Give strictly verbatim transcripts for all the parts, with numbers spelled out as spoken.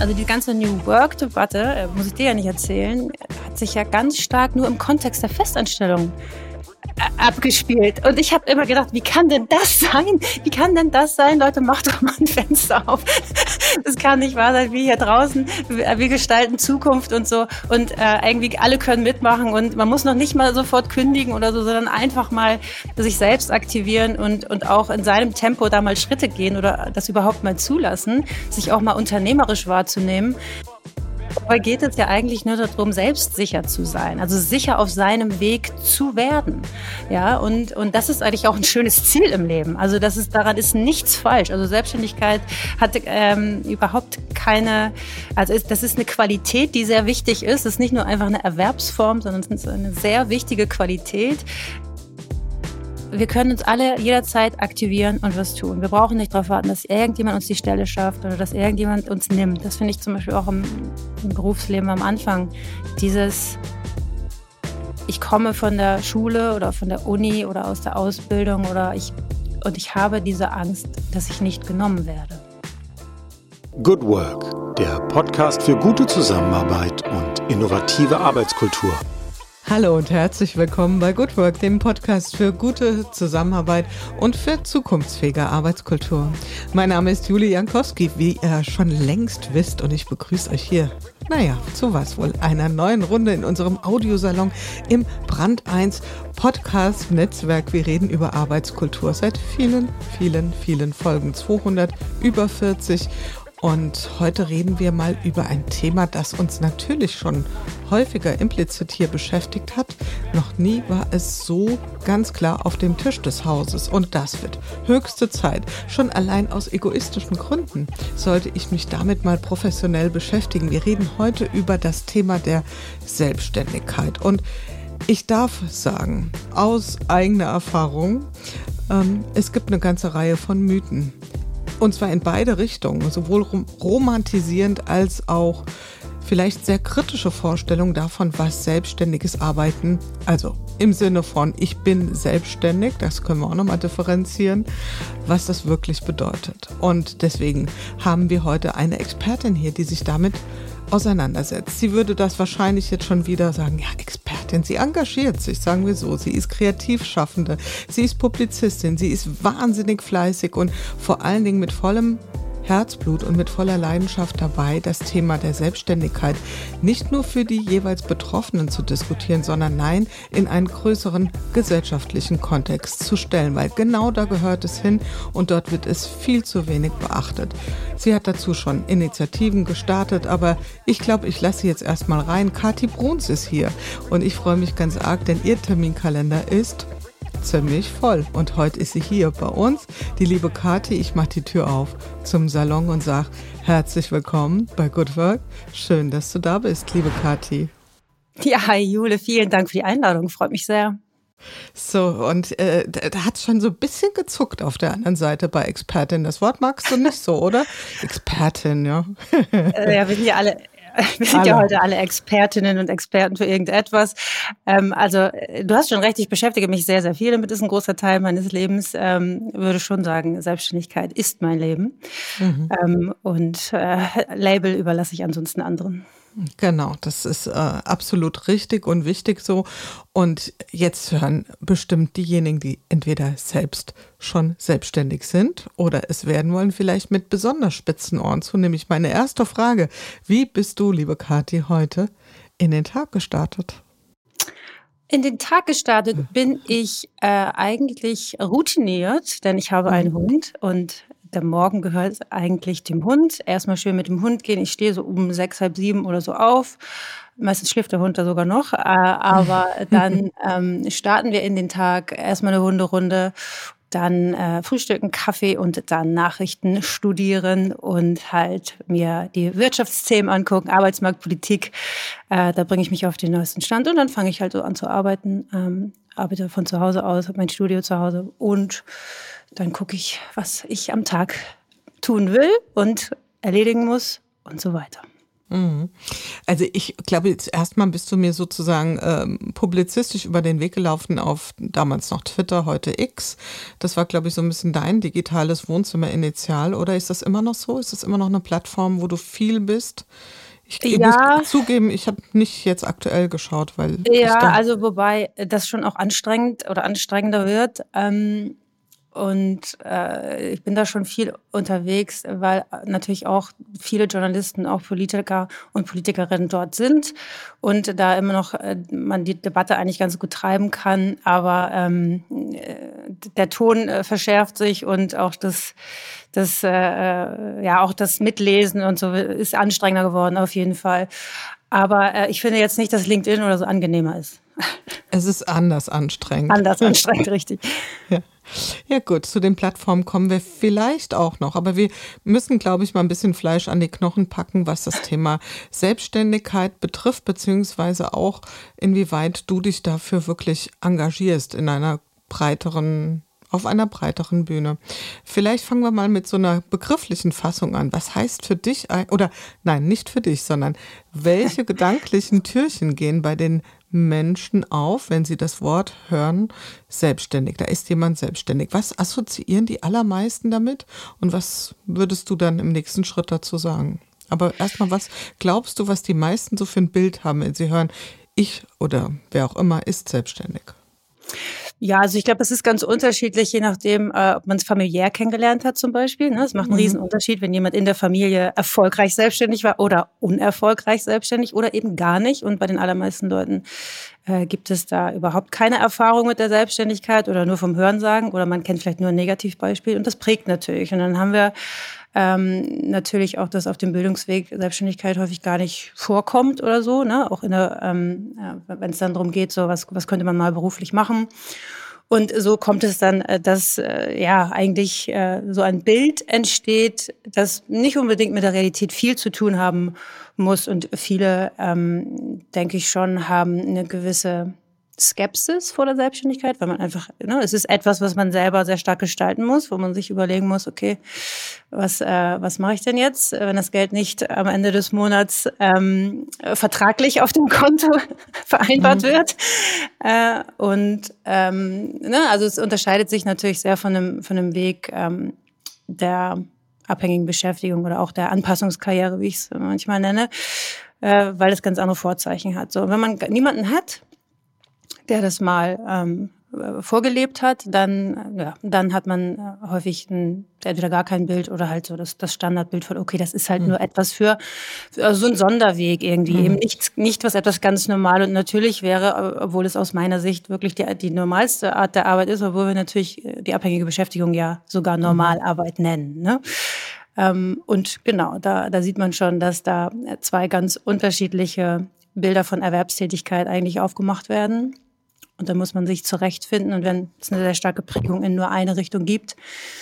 Also die ganze New Work-Debatte, äh, muss ich dir ja nicht erzählen, hat sich ja ganz stark nur im Kontext der Festanstellung abgespielt. Und ich habe immer gedacht, wie kann denn das sein? Wie kann denn das sein? Leute, macht doch mal ein Fenster auf. Das kann nicht wahr sein. Wir hier draußen, wir gestalten Zukunft und so. Und äh, irgendwie alle können mitmachen und man muss noch nicht mal sofort kündigen oder so, sondern einfach mal sich selbst aktivieren und, und auch in seinem Tempo da mal Schritte gehen oder das überhaupt mal zulassen, sich auch mal unternehmerisch wahrzunehmen. Dabei geht es ja eigentlich nur darum, selbstsicher zu sein, also sicher auf seinem Weg zu werden. Ja, und, und das ist eigentlich auch ein schönes Ziel im Leben. Also das ist, daran ist nichts falsch. Also Selbstständigkeit hat ähm, überhaupt keine, also ist, das ist eine Qualität, die sehr wichtig ist. Es ist nicht nur einfach eine Erwerbsform, sondern es ist eine sehr wichtige Qualität. Wir können uns alle jederzeit aktivieren und was tun. Wir brauchen nicht darauf warten, dass irgendjemand uns die Stelle schafft oder dass irgendjemand uns nimmt. Das finde ich zum Beispiel auch im, im Berufsleben am Anfang. Dieses, ich komme von der Schule oder von der Uni oder aus der Ausbildung oder ich, und ich habe diese Angst, dass ich nicht genommen werde. Good Work, der Podcast für gute Zusammenarbeit und innovative Arbeitskultur. Hallo und herzlich willkommen bei Good Work, dem Podcast für gute Zusammenarbeit und für zukunftsfähige Arbeitskultur. Mein Name ist Julie Jankowski, wie ihr schon längst wisst, und ich begrüße euch hier, naja, zu was wohl, einer neuen Runde in unserem Audiosalon im Brand eins Podcast Netzwerk. Wir reden über Arbeitskultur seit vielen, vielen, vielen Folgen, zweihundertvierzig. Und heute reden wir mal über ein Thema, das uns natürlich schon häufiger implizit hier beschäftigt hat. Noch nie war es so ganz klar auf dem Tisch des Hauses. Und das wird höchste Zeit. Schon allein aus egoistischen Gründen sollte ich mich damit mal professionell beschäftigen. Wir reden heute über das Thema der Selbstständigkeit. Und ich darf sagen, aus eigener Erfahrung, ähm, es gibt eine ganze Reihe von Mythen. Und zwar in beide Richtungen, sowohl romantisierend als auch vielleicht sehr kritische Vorstellungen davon, was selbstständiges Arbeiten, also im Sinne von ich bin selbstständig, das können wir auch nochmal differenzieren, was das wirklich bedeutet. Und deswegen haben wir heute eine Expertin hier, die sich damit auseinandersetzt. Sie würde das wahrscheinlich jetzt schon wieder sagen, ja, Expertin, sie engagiert sich, sagen wir so, sie ist Kreativschaffende, sie ist Publizistin, sie ist wahnsinnig fleißig und vor allen Dingen mit vollem Herzblut und mit voller Leidenschaft dabei, das Thema der Selbstständigkeit nicht nur für die jeweils Betroffenen zu diskutieren, sondern nein, in einen größeren gesellschaftlichen Kontext zu stellen, weil genau da gehört es hin und dort wird es viel zu wenig beachtet. Sie hat dazu schon Initiativen gestartet, aber ich glaube, ich lasse sie jetzt erstmal rein. Kathi Bruns ist hier und ich freue mich ganz arg, denn ihr Terminkalender ist ziemlich voll. Und heute ist sie hier bei uns, die liebe Kathi. Ich mache die Tür auf zum Salon und sage herzlich willkommen bei Good Work. Schön, dass du da bist, liebe Kathi. Ja, hi Jule, vielen Dank für die Einladung, freut mich sehr. So, und äh, da hat es schon so ein bisschen gezuckt auf der anderen Seite bei Expertin. Das Wort magst du nicht so, oder? Expertin, ja. äh, ja, wir sind ja alle... Wir sind alle. ja heute alle Expertinnen und Experten für irgendetwas. Ähm, also du hast schon recht, ich beschäftige mich sehr, sehr viel damit. Das ist ein großer Teil meines Lebens. Ähm, würde schon sagen, Selbstständigkeit ist mein Leben. Mhm. Ähm, und äh, Label überlasse ich ansonsten anderen. Genau, das ist äh, absolut richtig und wichtig so. Und jetzt hören bestimmt diejenigen, die entweder selbst schon selbstständig sind oder es werden wollen, vielleicht mit besonders spitzen Ohren zu. Nämlich meine erste Frage: Wie bist du, liebe Kathi, heute in den Tag gestartet? In den Tag gestartet bin ich äh, eigentlich routiniert, denn ich habe einen mhm. Hund und der Morgen gehört eigentlich dem Hund. Erstmal schön mit dem Hund gehen. Ich stehe so um sechs, halb sieben oder so auf. Meistens schläft der Hund da sogar noch. Äh, aber dann ähm, starten wir in den Tag. Erstmal eine Hunderunde, dann äh, frühstücken, Kaffee und dann Nachrichten studieren und halt mir die Wirtschaftsthemen angucken, Arbeitsmarktpolitik. Äh, da bringe ich mich auf den neuesten Stand und dann fange ich halt so an zu arbeiten. Ähm, arbeite von zu Hause aus, habe mein Studio zu Hause und dann gucke ich, was ich am Tag tun will und erledigen muss und so weiter. Also ich glaube, jetzt erstmal bist du mir sozusagen ähm, publizistisch über den Weg gelaufen auf damals noch Twitter, heute X. Das war, glaube ich, so ein bisschen dein digitales Wohnzimmer initial. Oder ist das immer noch so? Ist das immer noch eine Plattform, wo du viel bist? Ich, ich Ja. muss zugeben, ich habe nicht jetzt aktuell geschaut, weil Ja, da also wobei das schon auch anstrengend oder anstrengender wird. Ähm, Und äh, ich bin da schon viel unterwegs, weil natürlich auch viele Journalisten, auch Politiker und Politikerinnen dort sind und da immer noch äh, man die Debatte eigentlich ganz gut treiben kann. Aber ähm, äh, der Ton äh, verschärft sich und auch das, das, äh, ja, auch das Mitlesen und so ist anstrengender geworden auf jeden Fall. Aber äh, ich finde jetzt nicht, dass LinkedIn oder so angenehmer ist. Es ist anders anstrengend. Anders anstrengend, richtig. Ja. Ja gut, zu den Plattformen kommen wir vielleicht auch noch, aber wir müssen, glaube ich, mal ein bisschen Fleisch an die Knochen packen, was das Thema Selbstständigkeit betrifft, beziehungsweise auch inwieweit du dich dafür wirklich engagierst in einer breiteren, auf einer breiteren Bühne. Vielleicht fangen wir mal mit so einer begrifflichen Fassung an. Was heißt für dich, oder nein, nicht für dich, sondern welche gedanklichen Türchen gehen bei den Menschen auf, wenn sie das Wort hören, selbstständig. Da ist jemand selbstständig. Was assoziieren die allermeisten damit? Und was würdest du dann im nächsten Schritt dazu sagen? Aber erstmal, was glaubst du, was die meisten so für ein Bild haben, wenn sie hören, ich oder wer auch immer ist selbstständig? Ja, also ich glaube, es ist ganz unterschiedlich, je nachdem, äh, ob man es familiär kennengelernt hat zum Beispiel. Ne? Es macht einen riesen Unterschied, wenn jemand in der Familie erfolgreich selbstständig war oder unerfolgreich selbstständig oder eben gar nicht. Und bei den allermeisten Leuten äh, gibt es da überhaupt keine Erfahrung mit der Selbstständigkeit oder nur vom Hörensagen oder man kennt vielleicht nur ein Negativbeispiel und das prägt natürlich. Und dann haben wir Ähm, natürlich auch, dass auf dem Bildungsweg Selbstständigkeit häufig gar nicht vorkommt oder so, ne? Auch in der, ähm, ja, wenn es dann darum geht, so was, was könnte man mal beruflich machen. Und so kommt es dann, äh, dass äh, ja eigentlich äh, so ein Bild entsteht, das nicht unbedingt mit der Realität viel zu tun haben muss. Und viele, ähm, denke ich schon, haben eine gewisse Skepsis vor der Selbstständigkeit, weil man einfach, ne, es ist etwas, was man selber sehr stark gestalten muss, wo man sich überlegen muss, okay, was, äh, was mache ich denn jetzt, wenn das Geld nicht am Ende des Monats ähm, vertraglich auf dem Konto vereinbart mhm. wird. Äh, und ähm, ne, also es unterscheidet sich natürlich sehr von dem, von dem Weg ähm, der abhängigen Beschäftigung oder auch der Anpassungskarriere, wie ich es manchmal nenne, äh, weil es ganz andere Vorzeichen hat. So, wenn man niemanden hat, der das mal ähm, vorgelebt hat, dann, ja, dann hat man äh, häufig ein, entweder gar kein Bild oder halt so das, das Standardbild von, okay, das ist halt mhm. nur etwas für, für so ein Sonderweg irgendwie, mhm. eben nicht, nicht was etwas ganz normal und natürlich wäre, obwohl es aus meiner Sicht wirklich die, die normalste Art der Arbeit ist, obwohl wir natürlich die abhängige Beschäftigung ja sogar Normalarbeit mhm. nennen, ne? Ähm, und genau, da, da sieht man schon, dass da zwei ganz unterschiedliche Bilder von Erwerbstätigkeit eigentlich aufgemacht werden. Und da muss man sich zurechtfinden. Und wenn es eine sehr starke Prägung in nur eine Richtung gibt,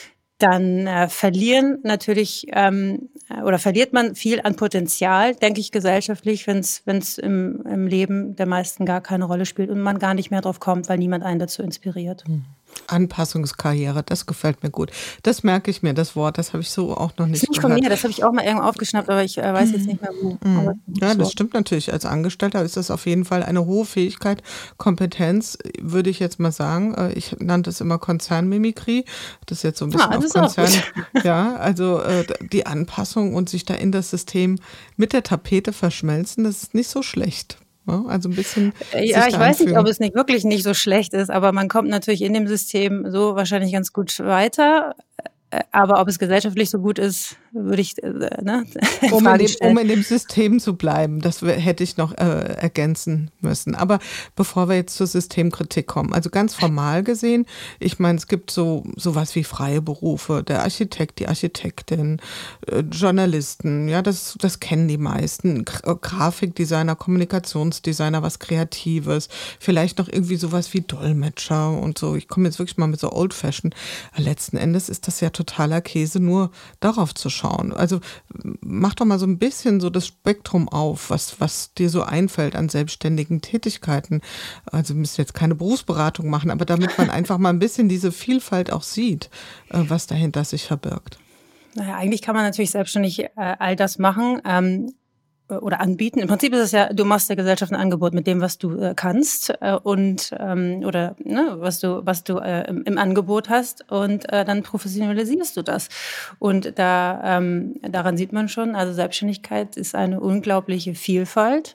dann äh, verlieren natürlich ähm, oder verliert man viel an Potenzial, denke ich, gesellschaftlich, wenn es wenn es im, im Leben der meisten gar keine Rolle spielt und man gar nicht mehr drauf kommt, weil niemand einen dazu inspiriert. Mhm. Anpassungskarriere, das gefällt mir gut. Das merke ich mir, das Wort, das habe ich so auch noch nicht gehört. Das ist nicht von mir, das habe ich auch mal irgendwo aufgeschnappt, aber ich äh, weiß jetzt nicht mehr wo. Mhm. Ja, das stimmt natürlich. Als Angestellter ist das auf jeden Fall eine hohe Fähigkeit, Kompetenz, würde ich jetzt mal sagen. Ich nannte es immer Konzernmimikrie. Das ist jetzt so ein bisschen ah, auf Konzern. Ja, also äh, die Anpassung und sich da in das System mit der Tapete verschmelzen, das ist nicht so schlecht. Also ein bisschen. Ja, ich weiß nicht, ob es nicht wirklich nicht so schlecht ist, aber man kommt natürlich in dem System so wahrscheinlich ganz gut weiter. Aber ob es gesellschaftlich so gut ist, würde ich ne, um, in dem, um in dem System zu bleiben, das hätte ich noch äh, ergänzen müssen. Aber bevor wir jetzt zur Systemkritik kommen, also ganz formal gesehen, ich meine, es gibt so sowas wie freie Berufe, der Architekt, die Architektin, äh, Journalisten, ja, das, das kennen die meisten, Gra- Grafikdesigner, Kommunikationsdesigner, was Kreatives, vielleicht noch irgendwie sowas wie Dolmetscher und so. Ich komme jetzt wirklich mal mit so Old-Fashioned. Letzten Endes ist das ja totaler Käse, nur darauf zu schauen. Also mach doch mal so ein bisschen so das Spektrum auf, was, was dir so einfällt an selbstständigen Tätigkeiten. Also wir müssen jetzt keine Berufsberatung machen, aber damit man einfach mal ein bisschen diese Vielfalt auch sieht, was dahinter sich verbirgt. Naja, eigentlich kann man natürlich selbstständig äh, all das machen. Ähm oder anbieten. Im Prinzip ist es ja, du machst der Gesellschaft ein Angebot mit dem, was du äh, kannst äh, und ähm, oder ne, was du was du äh, im, im Angebot hast und äh, dann professionalisierst du das. Und da ähm, daran sieht man schon, also Selbstständigkeit ist eine unglaubliche Vielfalt.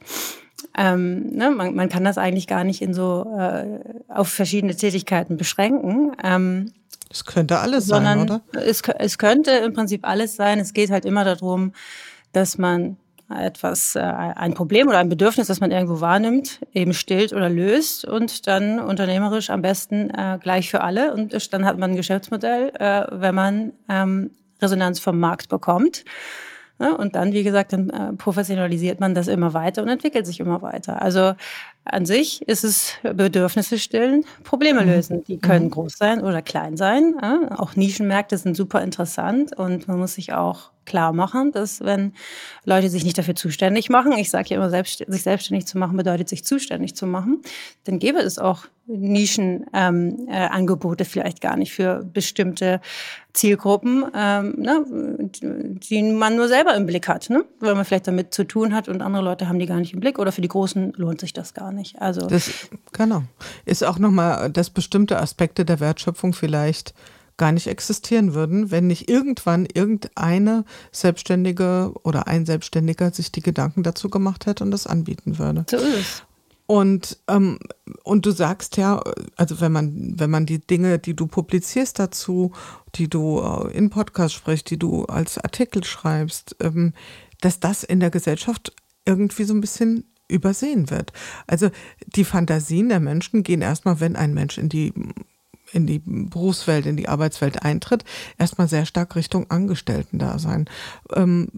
Ähm, ne, man, man kann das eigentlich gar nicht in so äh, auf verschiedene Tätigkeiten beschränken. Ähm, Es könnte alles sondern sein, oder? Es, es könnte im Prinzip alles sein. Es geht halt immer darum, dass man etwas, äh, ein Problem oder ein Bedürfnis, das man irgendwo wahrnimmt, eben stillt oder löst und dann unternehmerisch am besten äh, gleich für alle. Und dann hat man ein Geschäftsmodell, äh, wenn man ähm, Resonanz vom Markt bekommt. Ja, und dann, wie gesagt, dann äh, professionalisiert man das immer weiter und entwickelt sich immer weiter. Also an sich ist es Bedürfnisse stillen, Probleme lösen. Die können mhm. groß sein oder klein sein. Ja, auch Nischenmärkte sind super interessant und man muss sich auch klar machen, dass wenn Leute sich nicht dafür zuständig machen, ich sage ja immer, selbst, sich selbstständig zu machen bedeutet, sich zuständig zu machen, dann gäbe es auch Nischenangebote ähm, äh, Angebote vielleicht gar nicht für bestimmte Zielgruppen, ähm, ne, die man nur selber im Blick hat, ne? Weil man vielleicht damit zu tun hat und andere Leute haben die gar nicht im Blick oder für die Großen lohnt sich das gar nicht. Also das, genau. Ist auch nochmal, dass bestimmte Aspekte der Wertschöpfung vielleicht gar nicht existieren würden, wenn nicht irgendwann irgendeine Selbstständige oder ein Selbstständiger sich die Gedanken dazu gemacht hätte und das anbieten würde. So ist es. Und, ähm, und du sagst ja, also wenn man, wenn man die Dinge, die du publizierst dazu, die du in Podcast sprichst, die du als Artikel schreibst, ähm, dass das in der Gesellschaft irgendwie so ein bisschen übersehen wird. Also die Fantasien der Menschen gehen erstmal, wenn ein Mensch in die in die Berufswelt, in die Arbeitswelt eintritt, erstmal sehr stark Richtung Angestellten-Dasein. Ähm,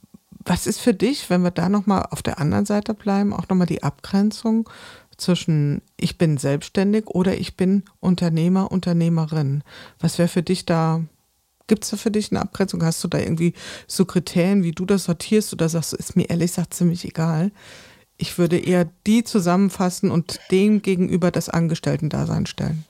was ist für dich, wenn wir da nochmal auf der anderen Seite bleiben, auch nochmal die Abgrenzung zwischen ich bin selbstständig oder ich bin Unternehmer, Unternehmerin? Was wäre für dich da, gibt es da für dich eine Abgrenzung? Hast du da irgendwie so Kriterien, wie du das sortierst oder sagst du, ist mir ehrlich gesagt ziemlich egal? Ich würde eher die zusammenfassen und dem gegenüber das Angestellten-Dasein stellen.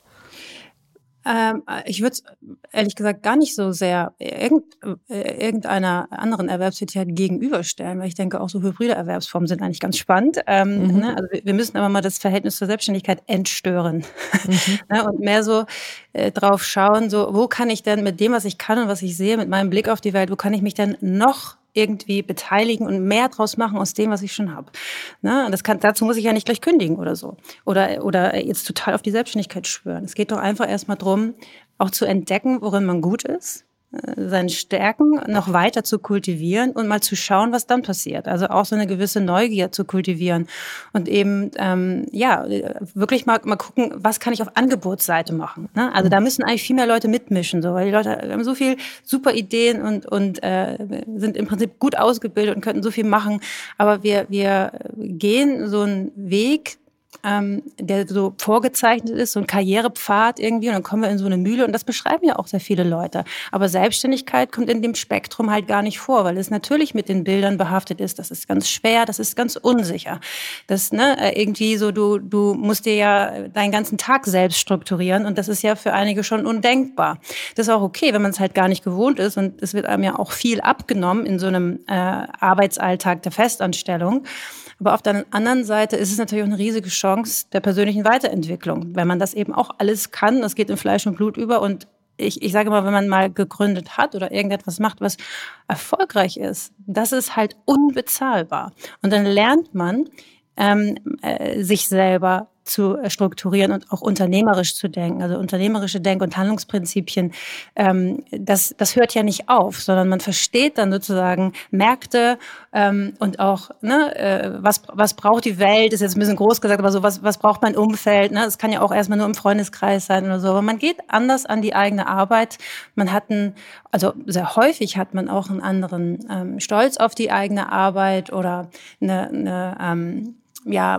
Ähm, ich würde es ehrlich gesagt gar nicht so sehr irgend, äh, irgendeiner anderen Erwerbstätigkeit gegenüberstellen, weil ich denke, auch so hybride Erwerbsformen sind eigentlich ganz spannend. Ähm, mhm. ne? Also wir, wir müssen aber mal das Verhältnis zur Selbstständigkeit entstören mhm. ne? und mehr so äh, drauf schauen, so wo kann ich denn mit dem, was ich kann und was ich sehe, mit meinem Blick auf die Welt, wo kann ich mich denn noch irgendwie beteiligen und mehr draus machen aus dem, was ich schon habe. Ne? Das kann, dazu muss ich ja nicht gleich kündigen oder so. Oder, oder jetzt total auf die Selbstständigkeit schwören. Es geht doch einfach erstmal drum, auch zu entdecken, worin man gut ist, seine Stärken noch weiter zu kultivieren und mal zu schauen, was dann passiert. Also auch so eine gewisse Neugier zu kultivieren und eben ähm, ja wirklich mal mal gucken, was kann ich auf Angebotsseite machen. Ne? Also da müssen eigentlich viel mehr Leute mitmischen, so, weil die Leute haben so viel super Ideen und und äh, sind im Prinzip gut ausgebildet und könnten so viel machen. Aber wir wir gehen so einen Weg, Ähm, der so vorgezeichnet ist, so ein Karrierepfad irgendwie, und dann kommen wir in so eine Mühle und das beschreiben ja auch sehr viele Leute. Aber Selbstständigkeit kommt in dem Spektrum halt gar nicht vor, weil es natürlich mit den Bildern behaftet ist. Das ist ganz schwer, das ist ganz unsicher. Das, ne, irgendwie so, du, du musst dir ja deinen ganzen Tag selbst strukturieren und das ist ja für einige schon undenkbar. Das ist auch okay, wenn man es halt gar nicht gewohnt ist und es wird einem ja auch viel abgenommen in so einem äh, Arbeitsalltag der Festanstellung. Aber auf der anderen Seite ist es natürlich auch eine riesige Chance der persönlichen Weiterentwicklung, wenn man das eben auch alles kann. Das geht in Fleisch und Blut über. Und ich, ich sage mal, wenn man mal gegründet hat oder irgendetwas macht, was erfolgreich ist, das ist halt unbezahlbar. Und dann lernt man, ähm, äh, sich selber zu strukturieren und auch unternehmerisch zu denken. Also unternehmerische Denk- und Handlungsprinzipien, ähm, das, das hört ja nicht auf, sondern man versteht dann sozusagen Märkte ähm, und auch, ne, äh, was, was braucht die Welt, ist jetzt ein bisschen groß gesagt, aber so, was, was braucht mein Umfeld, ne? Das kann ja auch erstmal nur im Freundeskreis sein oder so, aber man geht anders an die eigene Arbeit. Man hat einen, also sehr häufig hat man auch einen anderen ähm, Stolz auf die eigene Arbeit oder eine, eine ähm, ja,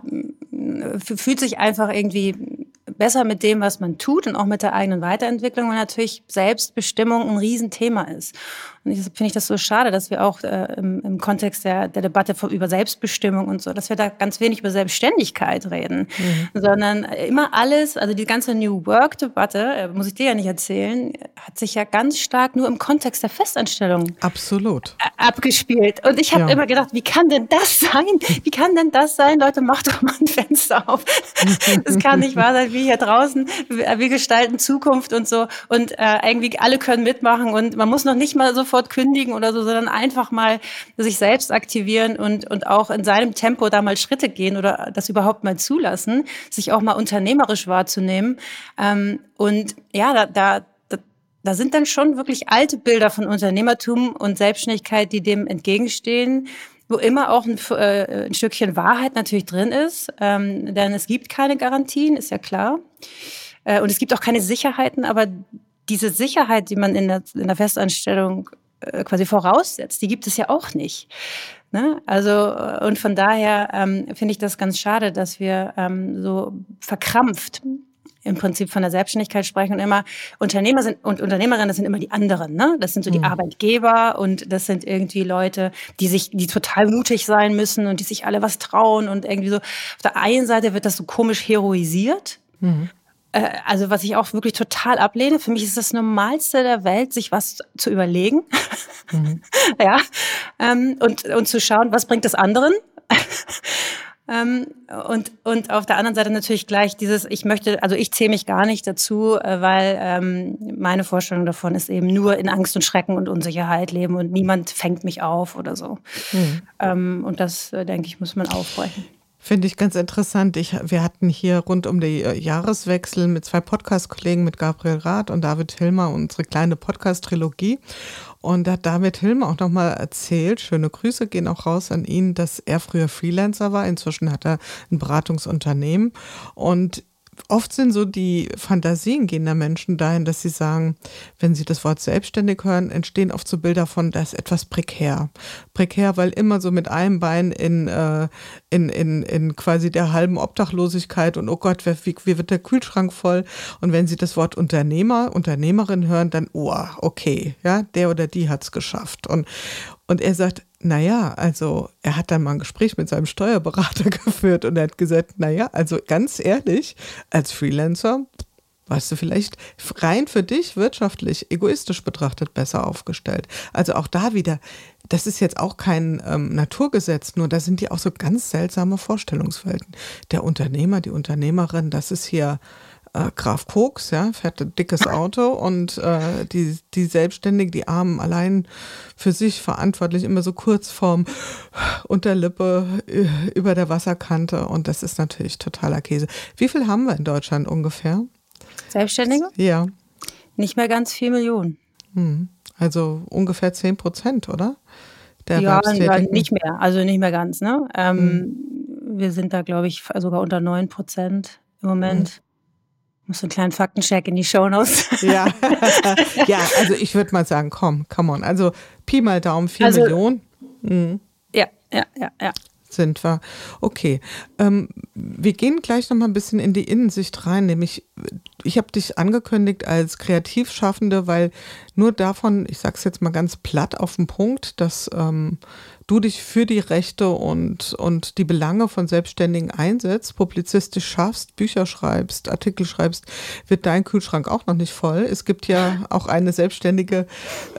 fühlt sich einfach irgendwie besser mit dem, was man tut und auch mit der eigenen Weiterentwicklung, weil natürlich Selbstbestimmung ein Riesenthema ist. Und ich, finde ich das so schade, dass wir auch äh, im, im Kontext der, der Debatte von, über Selbstbestimmung und so, dass wir da ganz wenig über Selbstständigkeit reden, mhm. sondern immer alles, also die ganze New Work-Debatte, äh, muss ich dir ja nicht erzählen, hat sich ja ganz stark nur im Kontext der Festanstellung Absolut. abgespielt. Und ich habe ja. immer gedacht, wie kann denn das sein? Wie kann denn das sein? Leute, macht doch mal ein Fenster auf. Das kann nicht wahr sein, wie hier draußen, wir gestalten Zukunft und so. Und äh, irgendwie alle können mitmachen und man muss noch nicht mal sofort kündigen oder so, sondern einfach mal sich selbst aktivieren und, und auch in seinem Tempo da mal Schritte gehen oder das überhaupt mal zulassen, sich auch mal unternehmerisch wahrzunehmen. Ähm, und ja, da, da Da sind dann schon wirklich alte Bilder von Unternehmertum und Selbstständigkeit, die dem entgegenstehen, wo immer auch ein, äh, ein Stückchen Wahrheit natürlich drin ist. Ähm, denn es gibt keine Garantien, ist ja klar. Äh, und es gibt auch keine Sicherheiten, aber diese Sicherheit, die man in der, in der Festanstellung äh, quasi voraussetzt, die gibt es ja auch nicht. Ne? Also, und von daher ähm, finde ich das ganz schade, dass wir ähm, so verkrampft im Prinzip von der Selbstständigkeit sprechen und immer Unternehmer sind und Unternehmerinnen, das sind immer die anderen, ne? Das sind so die mhm. Arbeitgeber und das sind irgendwie Leute, die sich, die total mutig sein müssen und die sich alle was trauen und irgendwie so. Auf der einen Seite wird das so komisch heroisiert. Mhm. Äh, also was ich auch wirklich total ablehne. Für mich ist das Normalste der Welt, sich was zu überlegen. Mhm. ja. Ähm, und, und zu schauen, was bringt das anderen? Ähm, und, und auf der anderen Seite natürlich gleich dieses, ich möchte, also ich zähle mich gar nicht dazu, äh, weil ähm, meine Vorstellung davon ist eben nur in Angst und Schrecken und Unsicherheit leben und niemand fängt mich auf oder so. Mhm. Ähm, und das, äh, denke ich, muss man aufbrechen. Finde ich ganz interessant. Ich, wir hatten hier rund um die Jahreswechsel mit zwei Podcast-Kollegen, mit Gabriel Rath und David Hilmer, unsere kleine Podcast-Trilogie. Und da hat David Hilmer auch nochmal erzählt, schöne Grüße gehen auch raus an ihn, dass er früher Freelancer war. Inzwischen hat er ein Beratungsunternehmen. Und oft sind so die Fantasien gehen der Menschen dahin, dass sie sagen, wenn sie das Wort selbstständig hören, entstehen oft so Bilder von, das ist etwas prekär. Prekär, weil immer so mit einem Bein in, äh, in, in, in quasi der halben Obdachlosigkeit und oh Gott, wie, wie wird der Kühlschrank voll? Und wenn sie das Wort Unternehmer, Unternehmerin hören, dann, oh, okay, ja, der oder die hat's geschafft. Und, und er sagt, naja, also er hat dann mal ein Gespräch mit seinem Steuerberater geführt und er hat gesagt, naja, also ganz ehrlich, als Freelancer warst du vielleicht rein für dich wirtschaftlich, egoistisch betrachtet besser aufgestellt. Also auch da wieder, das ist jetzt auch kein ähm, Naturgesetz, nur da sind die auch so ganz seltsame Vorstellungswelten. Der Unternehmer, die Unternehmerin, das ist hier Äh, Graf Koks, ja, fährt ein dickes Auto und äh, die, die Selbstständigen, die Armen allein für sich verantwortlich, immer so kurz vorm Unterlippe über der Wasserkante und das ist natürlich totaler Käse. Wie viel haben wir in Deutschland ungefähr? Selbstständige? Ja. Nicht mehr ganz vier Millionen. Hm. Also ungefähr zehn Prozent, oder? Der ja, ja, nicht mehr, also nicht mehr ganz. Ne? Ähm, hm. Wir sind da, glaube ich, sogar unter neun Prozent im Moment. Hm. Muss einen kleinen Faktencheck in die Shownotes. Ja, ja, also ich würde mal sagen, komm, come on. Also Pi mal Daumen, vier also, Millionen. Mhm. Ja, ja, ja, ja. Sind wir. Okay. Ähm, wir gehen gleich noch mal ein bisschen in die Innensicht rein, nämlich ich habe dich angekündigt als Kreativschaffende, weil nur davon, ich sage es jetzt mal ganz platt auf den Punkt, dass ähm, du dich für die Rechte und, und die Belange von Selbstständigen einsetzt, publizistisch schaffst, Bücher schreibst, Artikel schreibst, wird dein Kühlschrank auch noch nicht voll. Es gibt ja auch eine selbstständige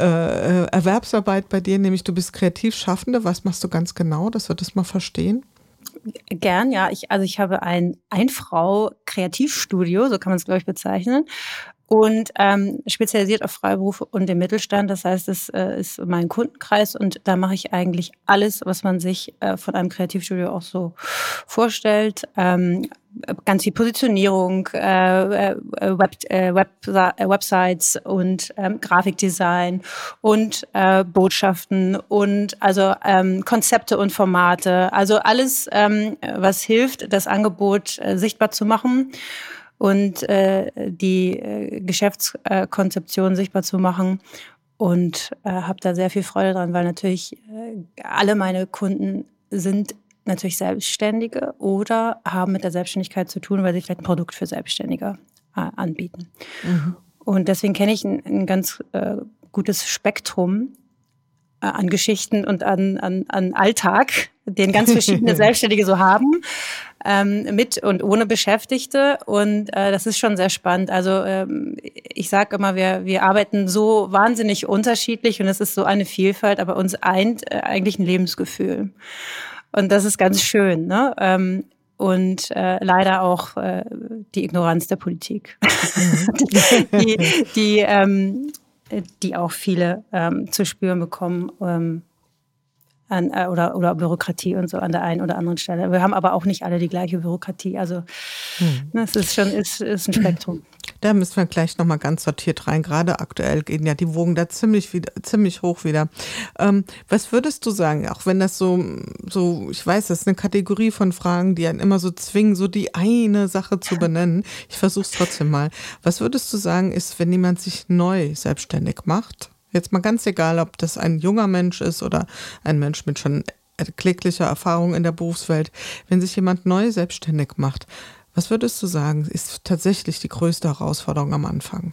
äh, Erwerbsarbeit bei dir, nämlich du bist Kreativschaffende. Was machst du ganz genau, dass wir das mal verstehen? Gern, ja. Ich, also ich habe ein Ein-Frau-Kreativstudio, so kann man es, glaube ich, bezeichnen. Und ähm, spezialisiert auf Freiberufe und den Mittelstand. Das heißt, es äh, ist mein Kundenkreis und da mache ich eigentlich alles, was man sich äh, von einem Kreativstudio auch so vorstellt. Ähm, ganz viel Positionierung, äh, Web, äh, Web, äh, Websites und ähm, Grafikdesign und äh, Botschaften und also ähm, Konzepte und Formate. Also alles, ähm, was hilft, das Angebot äh, sichtbar zu machen und äh, die äh, Geschäftskonzeption sichtbar zu machen und äh, habe da sehr viel Freude dran, weil natürlich äh, alle meine Kunden sind natürlich Selbstständige oder haben mit der Selbstständigkeit zu tun, weil sie vielleicht ein Produkt für Selbstständige äh, anbieten. Mhm. Und deswegen kenne ich ein, ein ganz äh, gutes Spektrum äh, an Geschichten und an, an, an Alltag, den ganz verschiedene Selbstständige so haben, ähm, mit und ohne Beschäftigte. Und äh, das ist schon sehr spannend. Also ähm, ich sage immer, wir, wir arbeiten so wahnsinnig unterschiedlich und es ist so eine Vielfalt, aber uns eint äh, eigentlich ein Lebensgefühl. Und das ist ganz schön, ne? Ähm, und äh, leider auch äh, die Ignoranz der Politik, die, die, ähm, die auch viele ähm, zu spüren bekommen. Ähm, An, äh, oder, oder Bürokratie und so an der einen oder anderen Stelle. Wir haben aber auch nicht alle die gleiche Bürokratie. Also hm. das ist schon ist, ist ein Spektrum. Da müssen wir gleich nochmal ganz sortiert rein. Gerade aktuell gehen ja die Wogen da ziemlich wieder, ziemlich hoch wieder. Ähm, was würdest du sagen, auch wenn das so, so, ich weiß, das ist eine Kategorie von Fragen, die einen immer so zwingen, so die eine Sache zu benennen. Ich versuche es trotzdem mal. Was würdest du sagen, ist, wenn jemand sich neu selbstständig macht? Jetzt mal ganz egal, ob das ein junger Mensch ist oder ein Mensch mit schon kläglicher Erfahrung in der Berufswelt. Wenn sich jemand neu selbstständig macht, was würdest du sagen, ist tatsächlich die größte Herausforderung am Anfang?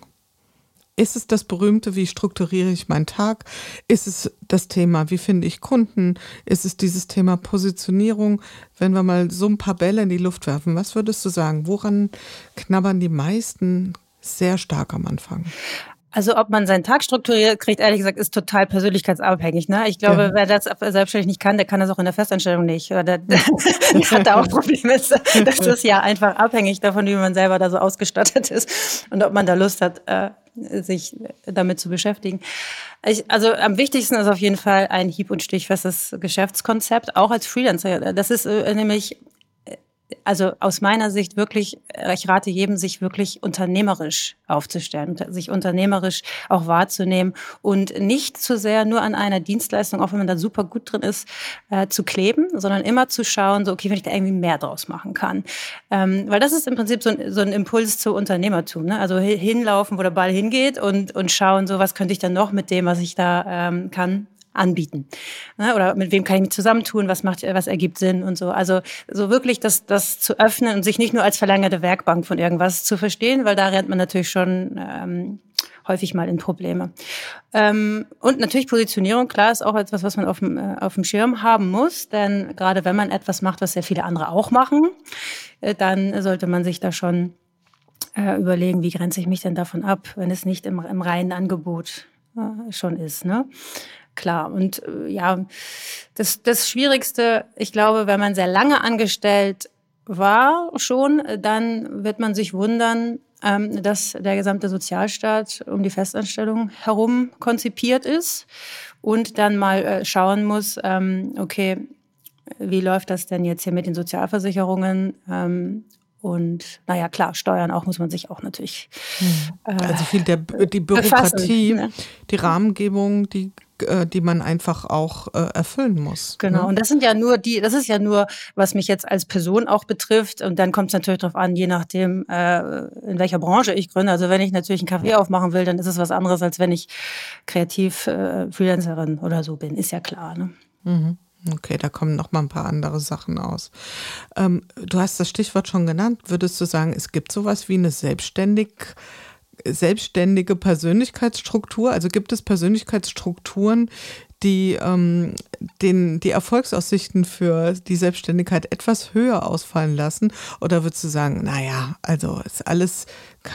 Ist es das berühmte, wie strukturiere ich meinen Tag? Ist es das Thema, wie finde ich Kunden? Ist es dieses Thema Positionierung? Wenn wir mal so ein paar Bälle in die Luft werfen, was würdest du sagen, woran knabbern die meisten sehr stark am Anfang? Also ob man seinen Tag strukturiert kriegt, ehrlich gesagt, ist total persönlichkeitsabhängig. Ne? Ich glaube, ja. wer das selbstständig nicht kann, der kann das auch in der Festanstellung nicht. Der, der, der hat da auch Probleme. Das ist ja einfach abhängig davon, wie man selber da so ausgestattet ist und ob man da Lust hat, sich damit zu beschäftigen. Ich, also am wichtigsten ist auf jeden Fall ein hieb- und stichfestes Geschäftskonzept, auch als Freelancer. Das ist nämlich... Also aus meiner Sicht wirklich, ich rate jedem, sich wirklich unternehmerisch aufzustellen, sich unternehmerisch auch wahrzunehmen und nicht zu sehr nur an einer Dienstleistung, auch wenn man da super gut drin ist, äh, zu kleben, sondern immer zu schauen, so okay, wenn ich da irgendwie mehr draus machen kann. Ähm, weil das ist im Prinzip so ein, so ein Impuls zu Unternehmertum, ne? Also hinlaufen, wo der Ball hingeht und, und schauen, so was könnte ich dann noch mit dem, was ich da ähm, kann, anbieten. Oder mit wem kann ich mich zusammentun, was macht, was ergibt Sinn und so. Also so wirklich das, das zu öffnen und sich nicht nur als verlängerte Werkbank von irgendwas zu verstehen, weil da rennt man natürlich schon ähm, häufig mal in Probleme. Ähm, und natürlich Positionierung, klar, ist auch etwas, was man auf dem, äh, auf dem Schirm haben muss, denn gerade wenn man etwas macht, was sehr viele andere auch machen, äh, dann sollte man sich da schon äh, überlegen, wie grenze ich mich denn davon ab, wenn es nicht im, im reinen Angebot äh, schon ist, ne? Klar, und äh, ja, das, das Schwierigste, ich glaube, wenn man sehr lange angestellt war schon, dann wird man sich wundern, ähm, dass der gesamte Sozialstaat um die Festanstellung herum konzipiert ist und dann mal äh, schauen muss, ähm, okay, wie läuft das denn jetzt hier mit den Sozialversicherungen? Ähm, Und naja, klar, Steuern auch muss man sich auch natürlich äh, also viel der die Bürokratie, ne? Die Rahmengebung, die die man einfach auch äh, erfüllen muss. Genau. Ne? Und das sind ja nur die, das ist ja nur, was mich jetzt als Person auch betrifft. Und dann kommt es natürlich darauf an, je nachdem, äh, in welcher Branche ich gründe. Also wenn ich natürlich einen Café aufmachen will, dann ist es was anderes, als wenn ich kreativ äh, Freelancerin oder so bin. Ist ja klar. Ne? Mhm. Okay, da kommen noch mal ein paar andere Sachen aus. Ähm, du hast das Stichwort schon genannt. Würdest du sagen, es gibt sowas wie eine selbstständig, selbstständige Persönlichkeitsstruktur? Also gibt es Persönlichkeitsstrukturen, die ähm, den, die Erfolgsaussichten für die Selbstständigkeit etwas höher ausfallen lassen? Oder würdest du sagen, naja, also ist alles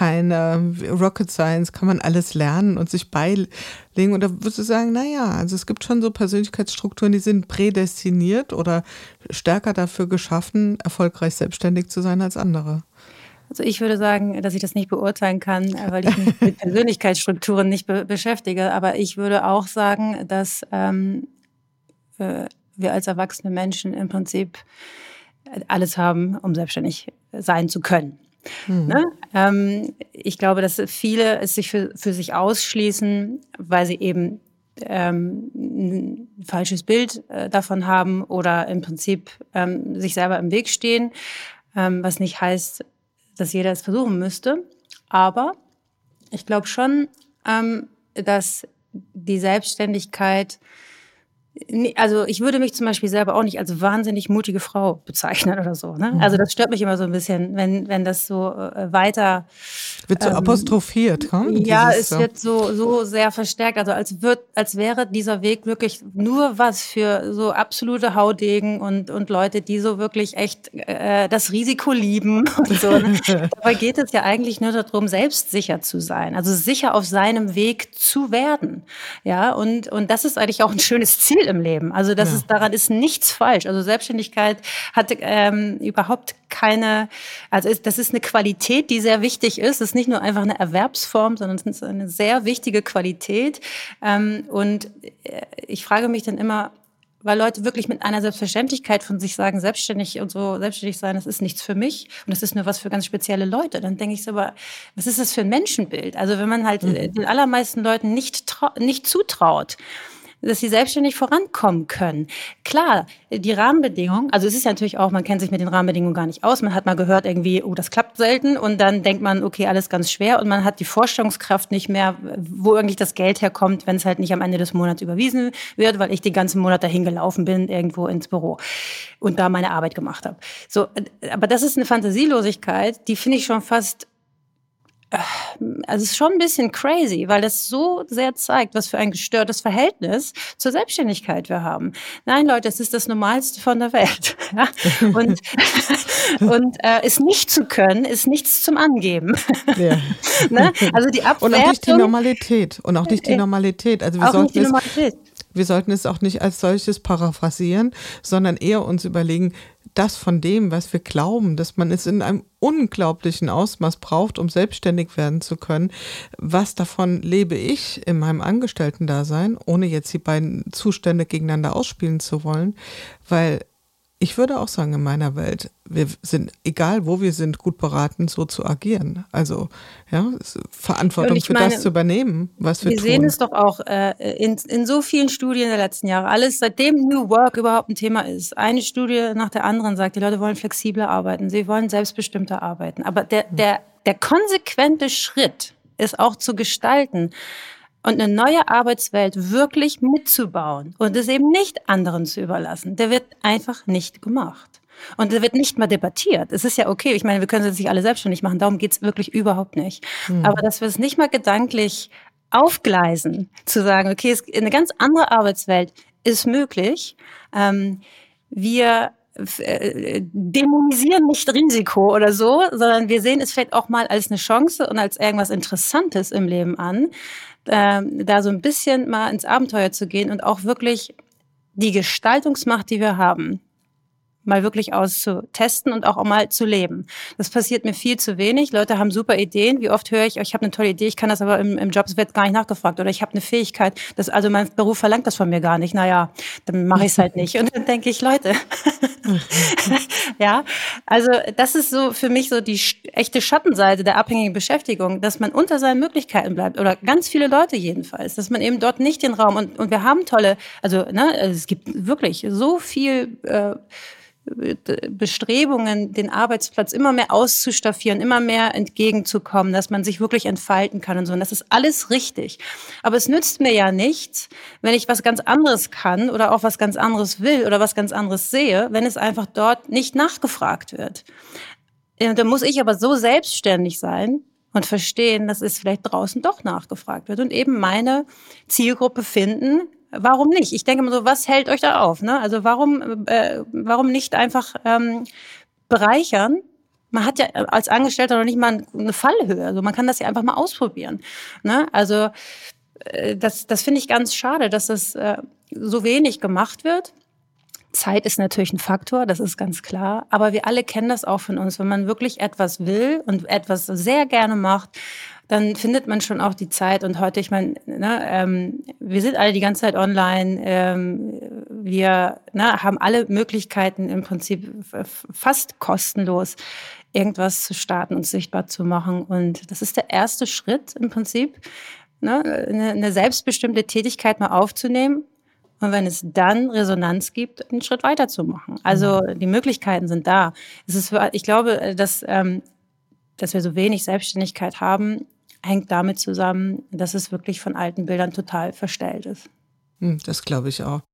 keine Rocket Science, kann man alles lernen und sich beilegen? Oder würdest du sagen, naja, also es gibt schon so Persönlichkeitsstrukturen, die sind prädestiniert oder stärker dafür geschaffen, erfolgreich selbstständig zu sein als andere? Also ich würde sagen, dass ich das nicht beurteilen kann, weil ich mich mit Persönlichkeitsstrukturen nicht be- beschäftige. Aber ich würde auch sagen, dass ähm, wir als erwachsene Menschen im Prinzip alles haben, um selbstständig sein zu können. Mhm. Ne? Ähm, ich glaube, dass viele es sich für, für sich ausschließen, weil sie eben ähm, ein falsches Bild äh, davon haben oder im Prinzip ähm, sich selber im Weg stehen, ähm, was nicht heißt, dass jeder es versuchen müsste. Aber ich glaube schon, ähm, dass die Selbstständigkeit Nee, also ich würde mich zum Beispiel selber auch nicht als wahnsinnig mutige Frau bezeichnen oder so. Ne? Also das stört mich immer so ein bisschen, wenn, wenn das so äh, weiter... Wird so ähm, apostrophiert, hm? Ja, Dieses, es wird so, so sehr verstärkt. Also als, wird, als wäre dieser Weg wirklich nur was für so absolute Haudegen und, und Leute, die so wirklich echt äh, das Risiko lieben und so. Ne? Dabei geht es ja eigentlich nur darum, selbstsicher zu sein. Also sicher auf seinem Weg zu werden. Ja, und, und das ist eigentlich auch ein schönes Ziel im Leben. Also das ja. ist, daran ist nichts falsch. Also Selbstständigkeit hat ähm, überhaupt keine, also ist, das ist eine Qualität, die sehr wichtig ist. Es ist nicht nur einfach eine Erwerbsform, sondern es ist eine sehr wichtige Qualität. Ähm, und ich frage mich dann immer, weil Leute wirklich mit einer Selbstverständlichkeit von sich sagen, selbstständig und so, selbstständig sein, das ist nichts für mich und das ist nur was für ganz spezielle Leute. Dann denke ich so, aber was ist das für ein Menschenbild? Also wenn man halt mhm. den allermeisten Leuten nicht, trau- nicht zutraut, dass sie selbstständig vorankommen können. Klar, die Rahmenbedingungen, also es ist ja natürlich auch, man kennt sich mit den Rahmenbedingungen gar nicht aus, man hat mal gehört irgendwie, oh, das klappt selten und dann denkt man, okay, alles ganz schwer und man hat die Vorstellungskraft nicht mehr, wo eigentlich das Geld herkommt, wenn es halt nicht am Ende des Monats überwiesen wird, weil ich den ganzen Monat dahin gelaufen bin, irgendwo ins Büro und da meine Arbeit gemacht habe. So, aber das ist eine Fantasielosigkeit, die finde ich schon fast also es ist schon ein bisschen crazy, weil das so sehr zeigt, was für ein gestörtes Verhältnis zur Selbstständigkeit wir haben. Nein, Leute, es ist das Normalste von der Welt. Ja? Und, und äh, es nicht zu können, ist nichts zum Angeben. Ja. Ne? Also die Abwertung. Und auch nicht die Normalität. Und auch nicht die Normalität. Also wir auch sollten nicht die Normalität. Es, wir sollten es auch nicht als solches paraphrasieren, sondern eher uns überlegen, das von dem, was wir glauben, dass man es in einem unglaublichen Ausmaß braucht, um selbstständig werden zu können. Was davon lebe ich in meinem Angestellten-Dasein, ohne jetzt die beiden Zustände gegeneinander ausspielen zu wollen, weil ich würde auch sagen, in meiner Welt, wir sind, egal wo wir sind, gut beraten, so zu agieren. Also ja, Verantwortung für meine, das zu übernehmen, was wir, wir tun. Wir sehen es doch auch äh, in, in so vielen Studien der letzten Jahre. Alles, seitdem New Work überhaupt ein Thema ist. Eine Studie nach der anderen sagt, die Leute wollen flexibler arbeiten, sie wollen selbstbestimmter arbeiten. Aber der, der, der konsequente Schritt ist auch zu gestalten, und eine neue Arbeitswelt wirklich mitzubauen und es eben nicht anderen zu überlassen, der wird einfach nicht gemacht. Und der wird nicht mal debattiert. Es ist ja okay, ich meine, wir können es nicht alle selbstständig machen, darum geht's wirklich überhaupt nicht. Mhm. Aber dass wir es nicht mal gedanklich aufgleisen, zu sagen, okay, es, eine ganz andere Arbeitswelt ist möglich. Ähm, wir dämonisieren nicht Risiko oder so, sondern wir sehen es vielleicht auch mal als eine Chance und als irgendwas Interessantes im Leben an, ähm, da so ein bisschen mal ins Abenteuer zu gehen und auch wirklich die Gestaltungsmacht, die wir haben, mal wirklich auszutesten und auch mal zu leben. Das passiert mir viel zu wenig. Leute haben super Ideen. Wie oft höre ich, ich habe eine tolle Idee, ich kann das aber im, im Job, es wird gar nicht nachgefragt. Oder ich habe eine Fähigkeit, das, also mein Beruf verlangt das von mir gar nicht. Naja, dann mache ich es halt nicht. Und dann denke ich, Leute, ja, also das ist so für mich so die echte Schattenseite der abhängigen Beschäftigung, dass man unter seinen Möglichkeiten bleibt. Oder ganz viele Leute jedenfalls, dass man eben dort nicht den Raum, und, und wir haben tolle, also ne, es gibt wirklich so viel äh, Bestrebungen, den Arbeitsplatz immer mehr auszustaffieren, immer mehr entgegenzukommen, dass man sich wirklich entfalten kann und so. Und das ist alles richtig. Aber es nützt mir ja nichts, wenn ich was ganz anderes kann oder auch was ganz anderes will oder was ganz anderes sehe, wenn es einfach dort nicht nachgefragt wird. Da muss ich aber so selbstständig sein und verstehen, dass es vielleicht draußen doch nachgefragt wird und eben meine Zielgruppe finden. Warum nicht? Ich denke immer so, was hält euch da auf? Ne? Also warum, äh, warum nicht einfach ähm, bereichern? Man hat ja als Angestellter noch nicht mal eine Fallhöhe. Also man kann das ja einfach mal ausprobieren. Ne? Also äh, das, das finde ich ganz schade, dass das äh, so wenig gemacht wird. Zeit ist natürlich ein Faktor, das ist ganz klar. Aber wir alle kennen das auch von uns. Wenn man wirklich etwas will und etwas sehr gerne macht, dann findet man schon auch die Zeit. Und heute, ich meine, ne, ähm, wir sind alle die ganze Zeit online. Ähm, wir ne, haben alle Möglichkeiten im Prinzip fast kostenlos irgendwas zu starten und sichtbar zu machen. Und das ist der erste Schritt im Prinzip, ne, eine, eine selbstbestimmte Tätigkeit mal aufzunehmen. Und wenn es dann Resonanz gibt, einen Schritt weiter zu machen. Also die Möglichkeiten sind da. Es ist, ich glaube, dass, ähm, dass wir so wenig Selbstständigkeit haben, hängt damit zusammen, dass es wirklich von alten Bildern total verstellt ist. Das glaube ich auch.